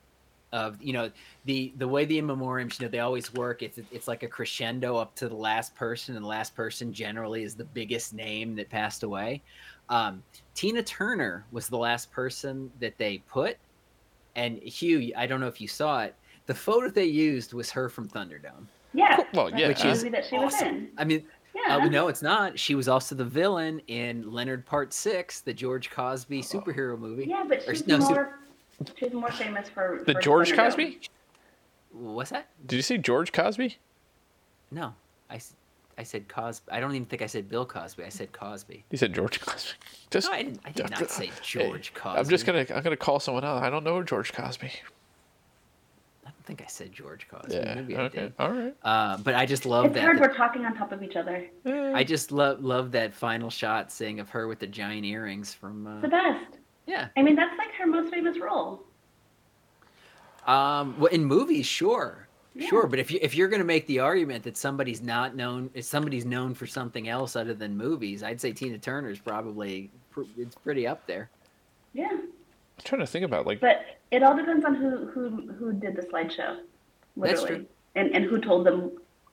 of you know the the way the in memoriams you know they always work it's it's like a crescendo up to the last person, and the last person generally is the biggest name that passed away. um Tina Turner was the last person that they put, and Hugh, I don't know if you saw it, the photo they used was her from Thunderdome. Yeah. Well, That's yeah. the Which is movie that she was awesome. in. I mean Yeah. uh, no it's not, she was also the villain in Leonard Part Six, the George Cosby superhero movie. Yeah, but Or- she's no, su- more. She's more famous for the for George Thunderdome. Cosby? What's that? Did you see George Cosby? No, I, s- I said Cosby. I don't even think I said Bill Cosby. I said Cosby. You said George Cosby. Just, No, I didn't. I did not say George Hey, Cosby. I'm just gonna I'm gonna call someone out. I don't know George Cosby. I don't think I said George Cosby. Yeah. Maybe I Okay. did. All right. Uh, but I just love It's that. hard. We're talking on top of each other. I just love love that final shot, seeing of her with the giant earrings from. The Uh, best. yeah. I mean, that's like her most famous role. Um. Well, in movies, sure. Yeah. Sure, but if you if you're going to make the argument that somebody's not known, if somebody's known for something else other than movies, I'd say Tina Turner's probably pr- it's pretty up there. Yeah. I'm trying to think about like But it all depends on who who who did the slideshow, That's literally, true. and and who told them,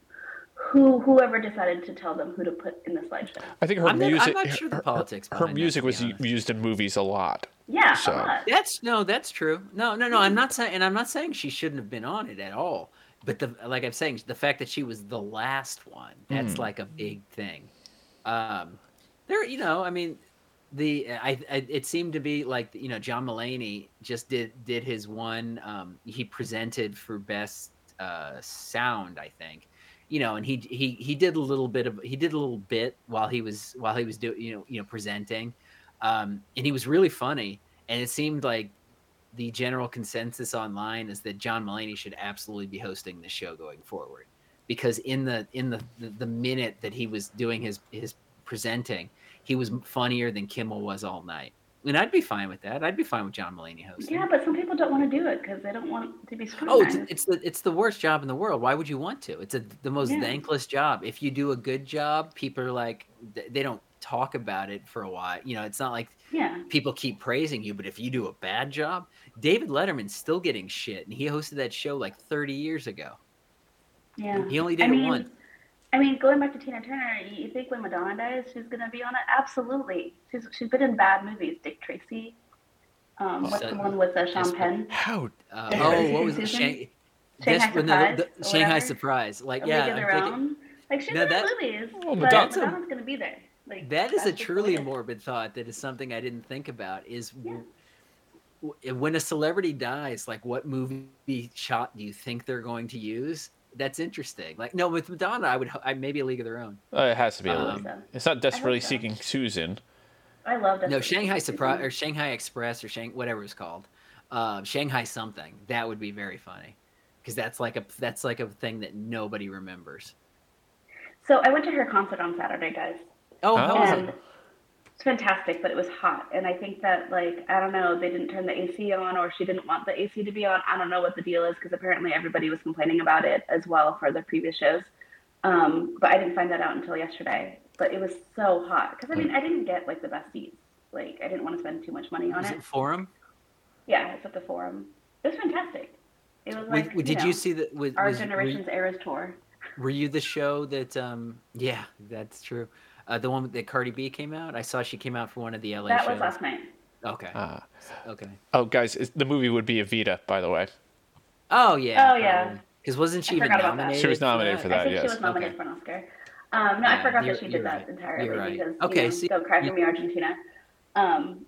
who whoever decided to tell them who to put in the slideshow. I think her I'm not- I'm music. not sure the her- politics Her, behind that, music to be was honest. used in movies a lot. Yeah, So- a lot. That's no, that's true. No, no, no. I'm not saying, and I'm not saying she shouldn't have been on it at all. But the like I'm saying, the fact that she was the last one, that's Hmm. like a big thing. Um, there, you know, I mean, the I, I it seemed to be like you know John Mulaney just did did his one. Um, he presented for best uh, sound, I think. You know, and he he he did a little bit of he did a little bit while he was while he was doing you know you know presenting, um, and he was really funny. And it seemed like the general consensus online is that John Mulaney should absolutely be hosting the show going forward, because in the in the the, the minute that he was doing his his presenting, he was funnier than Kimmel was all night. And I'd be fine with that. I'd be fine with John Mulaney hosting. Yeah, but some people don't want to do it because they don't want to be Oh, scrutinized. it's, it's the it's the worst job in the world. Why would you want to? It's a, the most Yeah. thankless job. If you do a good job, people are like th- they don't talk about it for a while. You know, it's not like yeah. people keep praising you, but if you do a bad job, David Letterman's still getting shit, and he hosted that show like thirty years ago. Yeah. He only did I it mean, once. I mean, going back to Tina Turner, you think when Madonna dies, she's gonna be on it? Absolutely. She's she's been in bad movies. Dick Tracy. Um, what's So- the one with uh, Sean Yes, Penn? How? Uh, Did oh, you what see was it? Susan? Shang- Shanghai Des- when the- Surprise the- or Shanghai whatever? Surprise. Like, A yeah, League of I'm Their thinking- Own. Like she's No, in that- movies, Oh, but Madonna- Madonna's gonna be there. Like that is that's a just the truly way it is. morbid thought. That is something I didn't think about. Is Yeah. w- when a celebrity dies, like what movie shot do you think they're going to use? That's interesting. Like, no, with Madonna, I would, ho- I maybe a League of Their Own. Uh, it has to be. a Um, league. so. It's not desperately so. seeking Susan. I love that. No, Shanghai Surprise or Shanghai Express or Shang whatever it's called, um, Shanghai something. That would be very funny, because that's like a that's like a thing that nobody remembers. So I went to her concert on Saturday, guys. Oh, how was And it? it's fantastic, but it was hot. And I think that, like, I don't know, they didn't turn the A C on, or she didn't want the A C to be on. I don't know what the deal is, because apparently everybody was complaining about it as well for the previous shows. Um, but I didn't find that out until yesterday. but it was so hot. Because, I mean, I didn't get, like, the best seats. Like, I didn't want to spend too much money on Was it. it Forum? Yeah, it's at the Forum. It was fantastic. It was like, Did you, did know, you see the was, our was, generation's were, Eras tour. were you the show that? Um, yeah, that's true. Uh, the one that Cardi B came out. I saw she came out for one of the L A That shows. was last night. Okay. Uh, okay. oh, guys, it's, the movie would be Evita, by the way. Oh yeah. Oh yeah. Because wasn't she I even forgot about that. nominated? She was nominated for that. I think yes. she was nominated Okay. for an Oscar. Um, no, I Yeah, forgot you're- that she you're did that right. entirely You're right. because Okay, you know, see- Don't Cry you- for Me, Argentina. Um,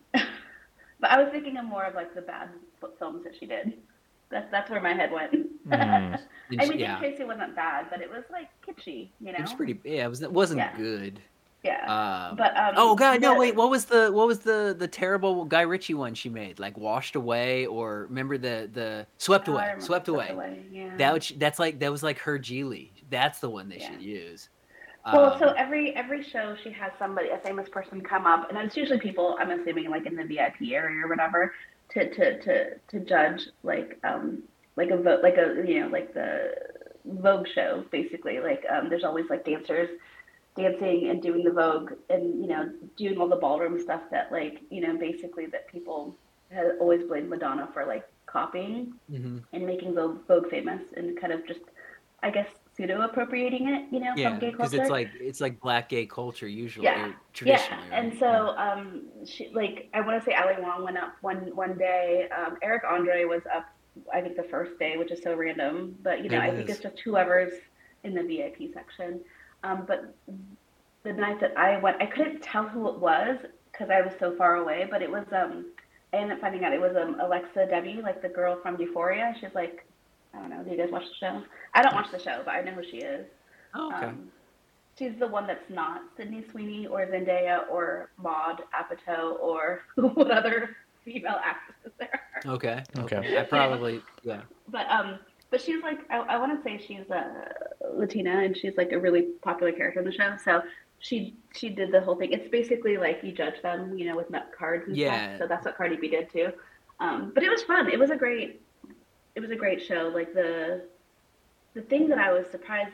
but I was thinking of more of like the bad films that she did. That's that's where my head went. Mm. I mean, yeah. Dick Tracy wasn't bad, but it was like kitschy, you know. It was pretty. Yeah, it was. It wasn't Yeah. good. Yeah. Um, but um, oh god, no the- wait. What was the what was the the terrible Guy Ritchie one she made? Like Washed Away, or remember the the Swept Oh, I Away? remember Swept Away. Away. Yeah. That would, that's like that was like her Geely. That's the one they Yeah. should use. Well, Um, so every every show she has somebody, a famous person, come up, and it's usually people, I'm assuming, like in the V I P area or whatever, to to to, to judge like um like a vote like a you know like the Vogue show basically. Like um, there's always like dancers dancing and doing the Vogue and you know doing all the ballroom stuff that like you know basically that people had always blamed Madonna for like copying mhm. and making Vogue, Vogue famous and kind of just I guess pseudo appropriating it, you know, Yeah, from gay because culture. it's like it's like black gay culture usually, Yeah. or Yeah, traditionally. and right? so um, she like I want to say Ali Wong went up one one day. Um, Eric Andre was up, I think the first day, which is so random. But you know, It I think is. it's just whoever's in the V I P section. Um, but the night that I went, I couldn't tell who it was because I was so far away. But it was um, I ended up finding out it was um Alexa Debbie, like the girl from Euphoria. She's like, I don't know. Do you guys watch the show? I don't watch the show, but I know who she is. Oh, okay. Um, she's the one that's not Sydney Sweeney or Zendaya or Maud Apatow or what other female actresses there are. okay. Okay. I probably yeah. But um, but she's like I, I want to say she's a Latina and she's like a really popular character in the show. So she she did the whole thing. It's basically like you judge them, you know, with nut cards and Yeah. stuff. So that's what Cardi B did too. Um, but it was fun. It was a great it was a great show. Like the the thing that I was surprised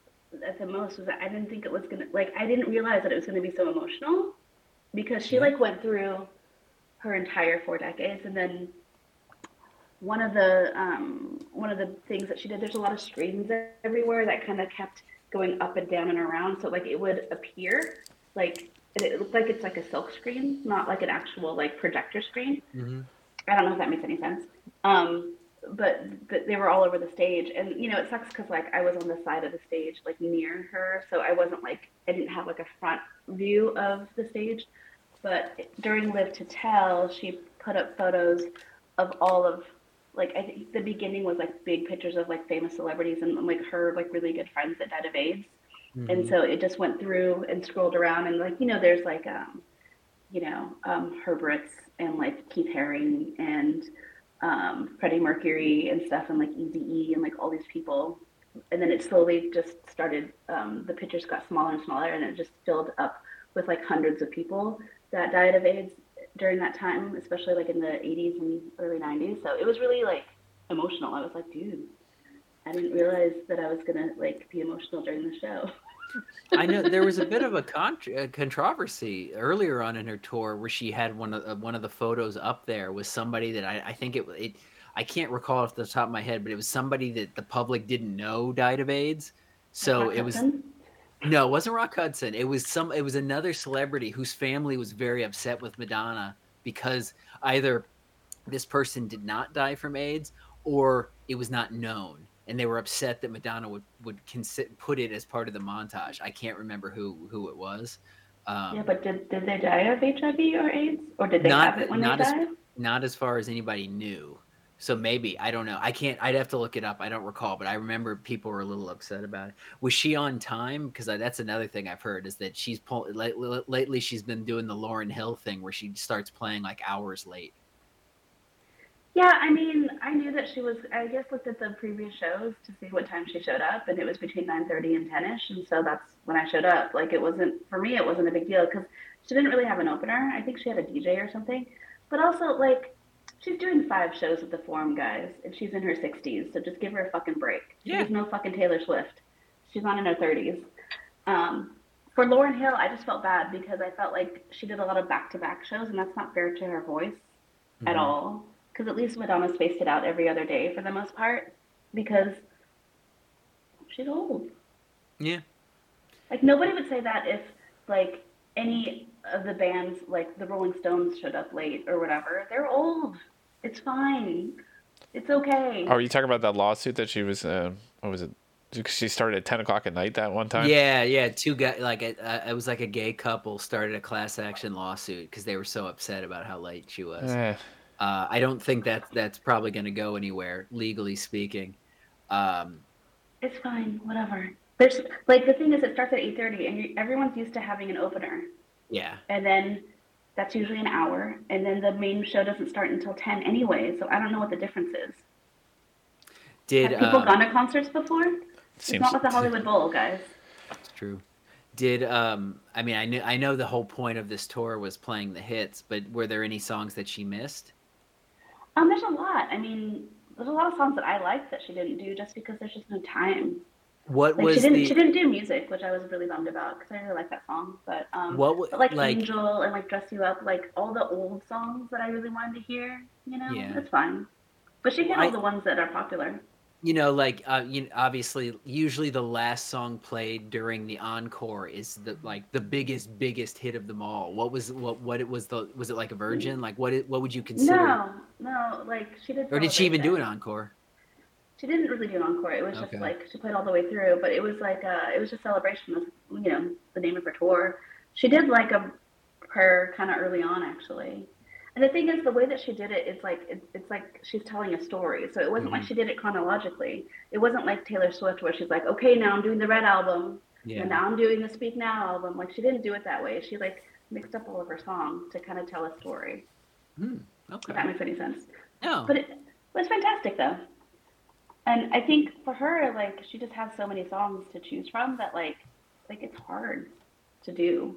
at the most was that I didn't think it was gonna like I didn't realize that it was gonna be so emotional because she Yeah. like went through her entire four decades and then one of the um, one of the things that she did there's a lot of screens everywhere that kind of kept going up and down and around so like it would appear like it, it looked like it's like a silk screen not like an actual like projector screen. Mm-hmm. I don't know if that makes any sense. Um, but but they were all over the stage, and you know it sucks because like I was on the side of the stage, like near her, so I wasn't like I didn't have like a front view of the stage. But during Live to Tell, she put up photos of all of like I think the beginning was like big pictures of like famous celebrities and like her like really good friends that died of AIDS, Mm-hmm. and so it just went through and scrolled around and like you know there's like um you know um Herberts and like Keith Haring and um, Freddie Mercury and stuff, and like Eazy-E and like all these people, and then it slowly just started. Um, the pictures got smaller and smaller, and it just filled up with like hundreds of people that died of AIDS during that time, especially like in the eighties and early nineties. So it was really like emotional. I was like, dude, I didn't realize that I was gonna like be emotional during the show. I know there was a bit of a, con- a controversy earlier on in her tour where she had one of uh, one of the photos up there was somebody that I, I think it, it I can't recall off the top of my head, but it was somebody that the public didn't know died of AIDS. So Rock it was Hudson? no, it wasn't Rock Hudson. It was some. It was another celebrity whose family was very upset with Madonna because either this person did not die from AIDS or it was not known. And they were upset that Madonna would would consi- put it as part of the montage. I can't remember who who it was. Um, Yeah, but did, did they die of H I V or AIDS, or did they not have it when not they as died? not as far as anybody knew. So maybe I don't know. I can't. I'd have to look it up. I don't recall, but I remember people were a little upset about it. Was she on time? Because that's another thing I've heard is that she's pull, lately, lately she's been doing the Lauryn Hill thing where she starts playing like hours late. Yeah, I mean, I knew that she was. I just looked at the previous shows to see what time she showed up, and it was between nine thirty and ten-ish, and so that's when I showed up. Like, it wasn't for me. It wasn't a big deal because she didn't really have an opener. I think she had a D J or something, but also like she's doing five shows with the Forum guys, and she's in her sixties, so just give her a fucking break. Yeah. She's no fucking Taylor Swift. She's not in her thirties. Um, For Lauren Hill, I just felt bad because I felt like she did a lot of back-to-back shows, and that's not fair to her voice at Mm-hmm. all. Because at least Madonna spaced it out every other day for the most part, because she's old. Yeah. Like nobody would say that if like any of the bands, like the Rolling Stones, showed up late or whatever. They're old. It's fine. It's okay. Are you talking about that lawsuit that she was? Uh, what was it? She started at ten o'clock at night that one time. Yeah, yeah. Two guys, like it, uh, it was like a gay couple started a class action lawsuit because they were so upset about how late she was. Eh, Uh, I don't think that that's probably going to go anywhere, legally speaking. Um, It's fine. Whatever. There's like the thing is, it starts at eight thirty, and you, everyone's used to having an opener, yeah. and then that's usually an hour, and then the main show doesn't start until ten anyway. So I don't know what the difference is. Did Have people um, gone to concerts before? It's seems not with the Hollywood Bowl, guys. It's true. Did um, I mean I knew I know the whole point of this tour was playing the hits, but were there any songs that she missed? Um, there's a lot. I mean, there's a lot of songs that I like that she didn't do just because there's just no time. What Like was she didn't the she didn't do music, which I was really bummed about because I really like that song. But um, what wa- but like, like Angel and like Dress You Up, like all the old songs that I really wanted to hear. You know, Yeah. it's fine. But she hit I- all the ones that are popular. you know like uh, you obviously usually the last song played during the encore is the like the biggest biggest hit of them all. What was what what it was the was it like a Virgin? Like what it, what would you consider? No, no, like she did. Or did she even do an Celebration. encore? She didn't really do an encore. It was Okay. just like she played all the way through, but it was like uh it was just Celebration was, you know, the name of her tour. She did like a prayer kind of early on actually. And the thing is, the way that she did it, it's like it, it's like she's telling a story. So it wasn't like Mhm. she did it chronologically. It wasn't like Taylor Swift where she's like, okay, now I'm doing the Red album, Yeah. and now I'm doing the Speak Now album. Like she didn't do it that way. She like mixed up all of her songs to kind of tell a story. Hmm. If Okay. that makes any sense. No. But it, it was fantastic though. And I think for her, like she just has so many songs to choose from that like like it's hard to do.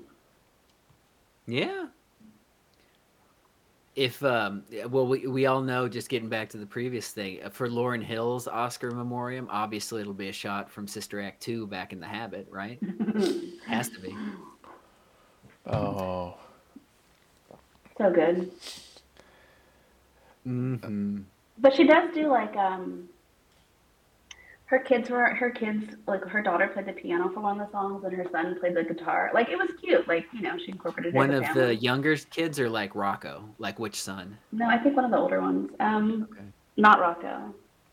Yeah. If um well we we all know, just getting back to the previous thing, uh, for Lauryn Hill's Oscar memoriam, obviously it'll be a shot from Sister Act two, Back in the Habit, right? Has to be. oh, So good. Mm-hmm. But she does do like um her kids were her kids like her daughter played the piano for one of the songs and her son played the guitar. Like it was cute. Like, you know, she incorporated it One as of a the family. younger kids, or like Rocco? Like which son? No, I think one of the older ones. Um Okay. not Rocco.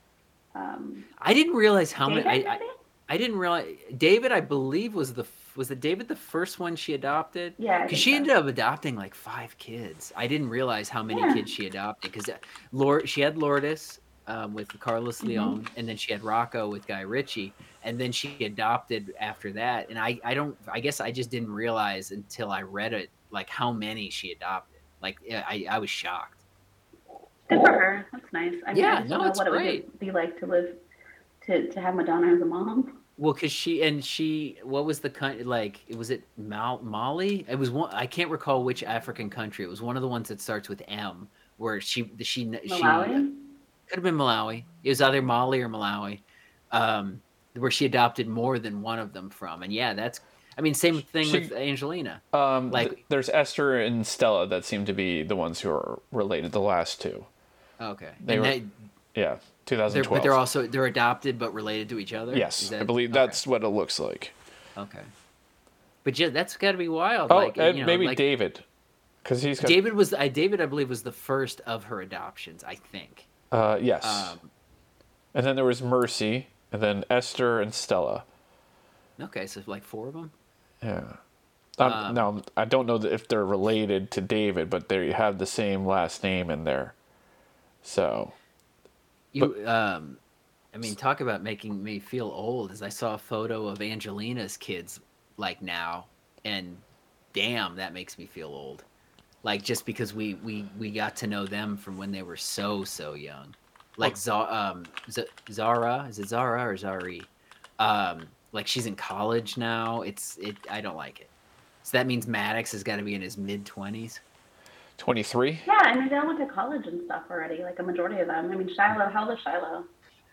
Um I didn't realize how David, many. I, I maybe? I didn't realize David. I believe was the f- was it David the first one she adopted? Yeah, I Because think she so. ended up adopting like five kids. I didn't realize how many Yeah. kids she adopted. Because Lord, she had Lourdes um, with Carlos Mhm. Leon, and then she had Rocco with Guy Ritchie, and then she adopted after that. And I I don't. I guess I just didn't realize until I read it like how many she adopted. Like yeah, I I was shocked. Good for her. That's nice. I mean, Yeah, I just no, don't know it's what it great. would be like to live to to have Madonna as a mom. Well, because she and she, what was the country like? Was it Mal, Mali? It was one. I can't recall which African country. It was one of the ones that starts with M, where she she she Malawi? could have been Malawi. It was either Mali or Malawi, um, where she adopted more than one of them from. And yeah, that's. I mean, same thing She- with Angelina. um, Like- th- there's Esther and Stella that seem to be the ones who are related. The last two, Okay, They and were- they, yeah, they're, twenty twelve. but they're also they're adopted but related to each other. yes, Is I that- believe okay, that's what it looks like. okay. But yeah, that's got to be wild. Oh, like and you know, maybe like, David, because he's got. David was I David I believe was the first of her adoptions, I think. Uh, yes, Um, and then there was Mercy, and then Esther and Stella. okay, so like four of them. Yeah. Um, Um, now I don't know that if they're related to David, but they have the same last name in there. So You um, I mean, talk about making me feel old. As I saw a photo of Angelina's kids like now, and damn, that makes me feel old. Like just because we we we got to know them from when they were so so young. Like Za- um, Z- Zara, is it Zara or Zari? Um, like she's in college now. It's it. I don't like it. So that means Maddox has got to be in his mid twenties. twenty-three. Yeah, I mean they all went to college and stuff already, like a majority of them. I mean Shiloh, how old is Shiloh?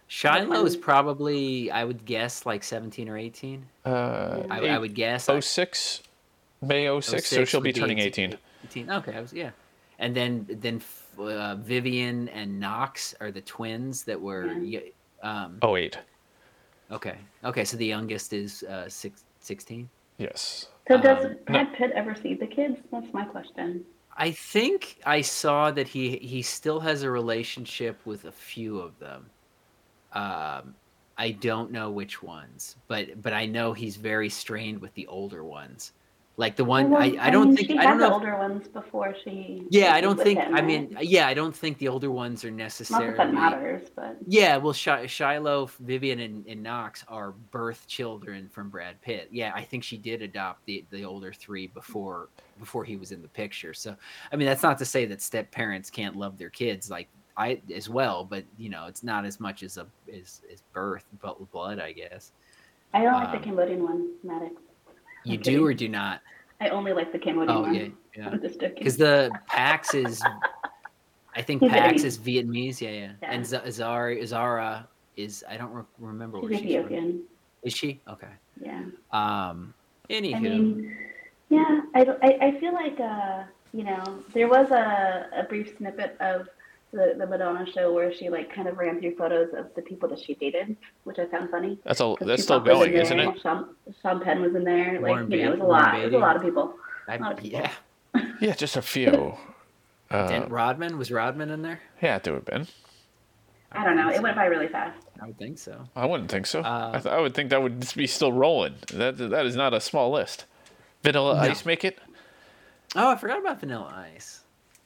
Shiloh is probably, I would guess, like seventeen or eighteen. Uh, I, I would guess. oh six, May oh six, so she'll be would turning eighteen. eighteen. eighteen. Okay, I was, yeah. And then then uh, Vivian and Knox are the twins that were. Yeah. Um, oh eight. Okay. Okay, so the youngest is uh, six, sixteen? Yes. So does Um, Brad Pitt ever see the kids? That's my question. I think I saw that he he still has a relationship with a few of them. Um, I don't know which ones, but but I know he's very strained with the older ones. Like the one Well, I, I don't mean, think she I had don't the know. older ones before she. Yeah, I was don't with think. him, I right? mean, yeah, I don't think the older ones are Not necessarily. that that matters, but Yeah, well, Shi- Shiloh, Vivian, and, and Knox are birth children from Brad Pitt. Yeah, I think she did adopt the, the older three before before he was in the picture. So, I mean, that's not to say that step parents can't love their kids like I as well, but you know, it's not as much as a as, as birth, but blood, I guess. I don't like Um, the Cambodian one, Maddox. You I'm do kidding. or do not? I only like the Cambodian Oh one. yeah, yeah. I'm just joking. Because the Pax is, I think He's Pax Vietnamese. is Vietnamese. Yeah, yeah. Yeah. And Z- Zara Zara is I don't re- remember She's where she's from. Ethiopian. Is she? Okay. Yeah. Um. Anywho. I mean, yeah, I, don't- I, I feel like, uh, you know, there was a, a brief snippet of the, the Madonna show where she, like, kind of ran through photos of the people that she dated, which I found funny. That's all. 'Cause That's still Tupac was in going, isn't there, it? Sean, Sean Penn was in there. Like, Warren you know, it was a Beatty- Warren lot. It was a Beatty. lot of people. I, lot of people. yeah. Yeah, just a few. Uh, Dent Rodman was Rodman in there? yeah, there would have been. I don't know. think It so. went by really fast. I would think so. I wouldn't think so. Uh, I, th- I would think that would be still rolling. That that is not a small list. Vanilla No. Ice make it? Oh, I forgot about Vanilla Ice.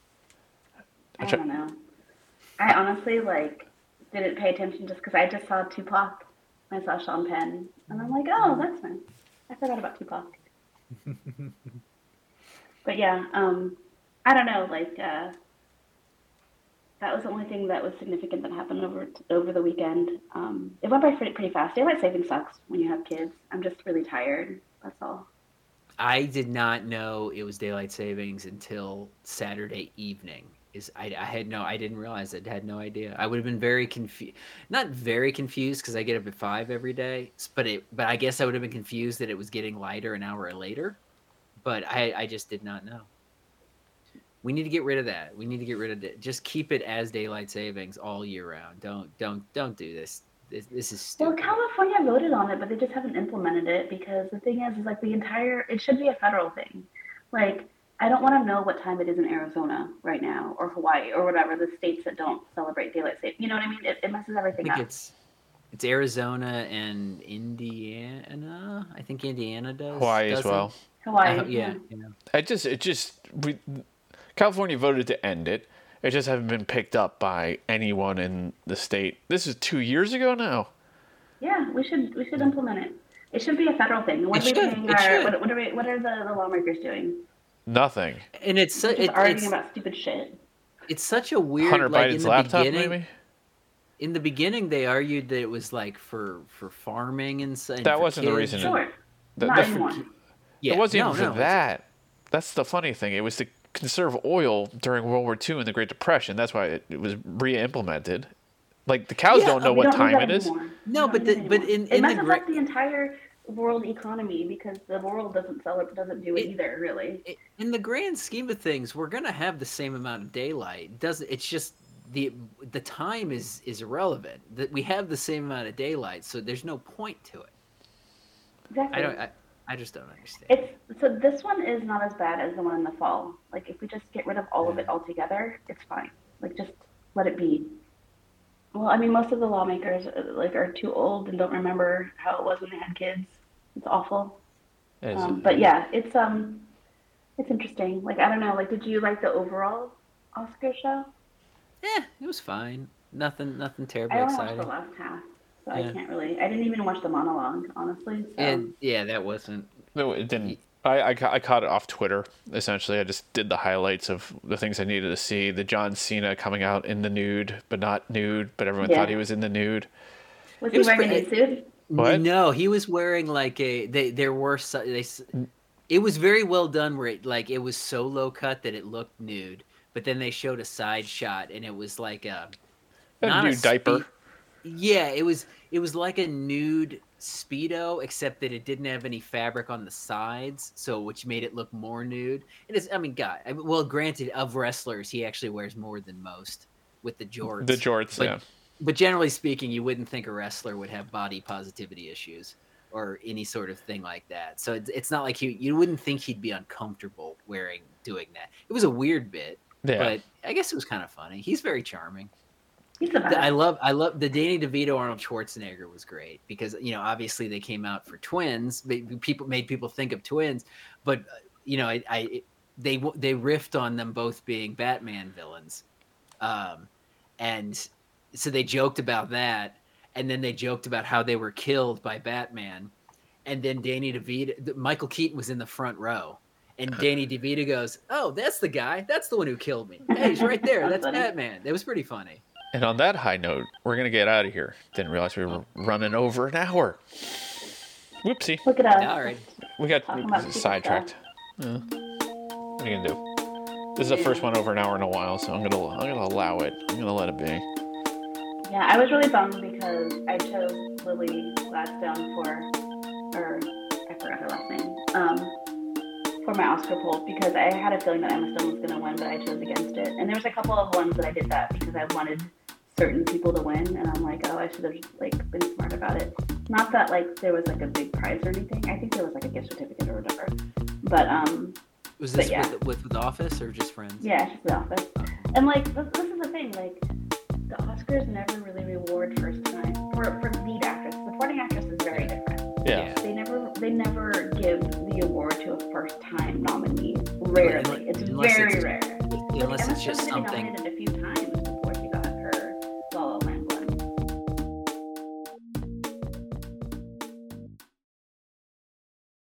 I Check- don't know. I honestly, like, didn't pay attention just because I just saw Tupac. I saw Sean Penn. And I'm like, oh, that's nice. I forgot about Tupac. But yeah, um, I don't know, like, uh, that was the only thing that was significant that happened over over the weekend. Um, it went by pretty, pretty fast. Daylight saving sucks when you have kids. I'm just really tired. That's all. I did not know it was daylight savings until Saturday evening. Is I, I had no I didn't realize it. Had no idea. I would have been very confused. Not very confused because I get up at five every day. But it but I guess I would have been confused that it was getting lighter an hour later. But I I just did not know. We need to get rid of that. We need to get rid of it. Just keep it as daylight savings all year round. Don't don't don't do this. This, this is Well, stupid. California voted on it, but they just haven't implemented it because the thing is, is like the entire, it should be a federal thing. Like, I don't want to know what time it is in Arizona right now or Hawaii or whatever, the states that don't celebrate daylight saving. You know what I mean? It, it messes I everything think up. it's it's Arizona and Indiana. I think Indiana does. Hawaii as doesn't. well. Hawaii. Uh, yeah, yeah. I just it just we, California voted to end it. It just hasn't been picked up by anyone in the state. This is two years ago now. Yeah, we should we should implement it. It should be a federal thing. What It are we should, paying it our, should. what, what are we, what are the, the lawmakers doing? Nothing. And it's su- Just it, arguing it's about stupid shit. it's such a weird Hunter like in Biden's the laptop, beginning. maybe. In the beginning, they argued that it was like for for farming and, so- and That for wasn't the kids. reason. Sure. The- Not the- anymore. Yeah, it wasn't no, even for no, it's- that. That's the funny thing. It was to conserve oil during World War Two and the Great Depression. That's why it, it was re-implemented. Like the cows Yeah, don't know We what don't need time that it is. anymore. No, We but don't need the- that but anymore. in- it in the messes great- up the entire world economy because the world doesn't celebrate doesn't do it, It- either, really. I- in the grand scheme of things, we're gonna have the same amount of daylight. It doesn't it's just the the time is is irrelevant. That we have the same amount of daylight, so there's no point to it. Exactly. I don't. I, I just don't understand. It's so this one is not as bad as the one in the fall. Like if we just get rid of all of it altogether, it's fine. Like just let it be. Well, I mean, most of the lawmakers uh, like are too old and don't remember how it was when they had kids. It's awful. Is Um, it- but yeah, it's um, it's interesting. Like I don't know. Like, did you like the overall Oscar show? Yeah, it was fine. Nothing. Nothing terribly I only watched exciting. the last half, so Yeah. I can't really. I didn't even watch the monologue, honestly. So. And yeah, that wasn't. No, it didn't. I, I, ca- I caught it off Twitter, essentially. I just did the highlights of the things I needed to see. The John Cena coming out in the nude, but not nude, but everyone Yeah. thought he was in the nude. was it he was wearing a pretty- nude suit? What? No, he was wearing like a. They there were so, they. s- It was very well done. Where it like it was so low cut that it looked nude, but then they showed a side shot and it was like a A not nude diaper. spe- Yeah, it was it was like a nude Speedo, except that it didn't have any fabric on the sides, so which made it look more nude. It is, I mean, God, I mean, well, granted, of wrestlers, he actually wears more than most with the jorts. The jorts, but, yeah. But generally speaking, you wouldn't think a wrestler would have body positivity issues or any sort of thing like that. So it's, it's not like he, you wouldn't think he'd be uncomfortable wearing doing that. It was a weird bit, Yeah. but I guess it was kind of funny. He's very charming. He's the best. I love, I love the Danny DeVito Arnold Schwarzenegger was great because you know obviously they came out for twins. People made people think of twins, but uh, you know I, I they they riffed on them both being Batman villains, um, and so they joked about that, and then they joked about how they were killed by Batman, and then Danny DeVito, Michael Keaton was in the front row. And Danny DeVito goes, "Oh, that's the guy. That's the one who killed me. Hey, he's right there. That's Batman." It was pretty funny. And on that high note, we're going to get out of here. Didn't realize we were running over an hour. Whoopsie. Look at us. All right. We got Talking about stupid sidetracked. Yeah. What are you going to do? This is the first one over an hour in a while, so I'm going to I'm going to allow it. I'm going to let it be. Yeah, I was really bummed because I chose Lily Gladstone for, or I forgot her last name, um, for my Oscar poll because I had a feeling that Emma Stone was going to win, but I chose against it. And there was a couple of ones that I did that because I wanted certain people to win, and I'm like, oh, I should have like been smart about it. Not that like there was like a big prize or anything. I think there was like a gift certificate or whatever. But um, was this yeah. with, with The Office or just Friends? Yeah, it's just The Office. And like this, this is the thing, like the Oscars never really reward first time for for lead actress. Supporting actress is very different. Yeah. They never they never give the award to a first time nominee. Rarely. It's Unless very it's- rare. Unless Emma it's just Stone's gonna be something. nominated a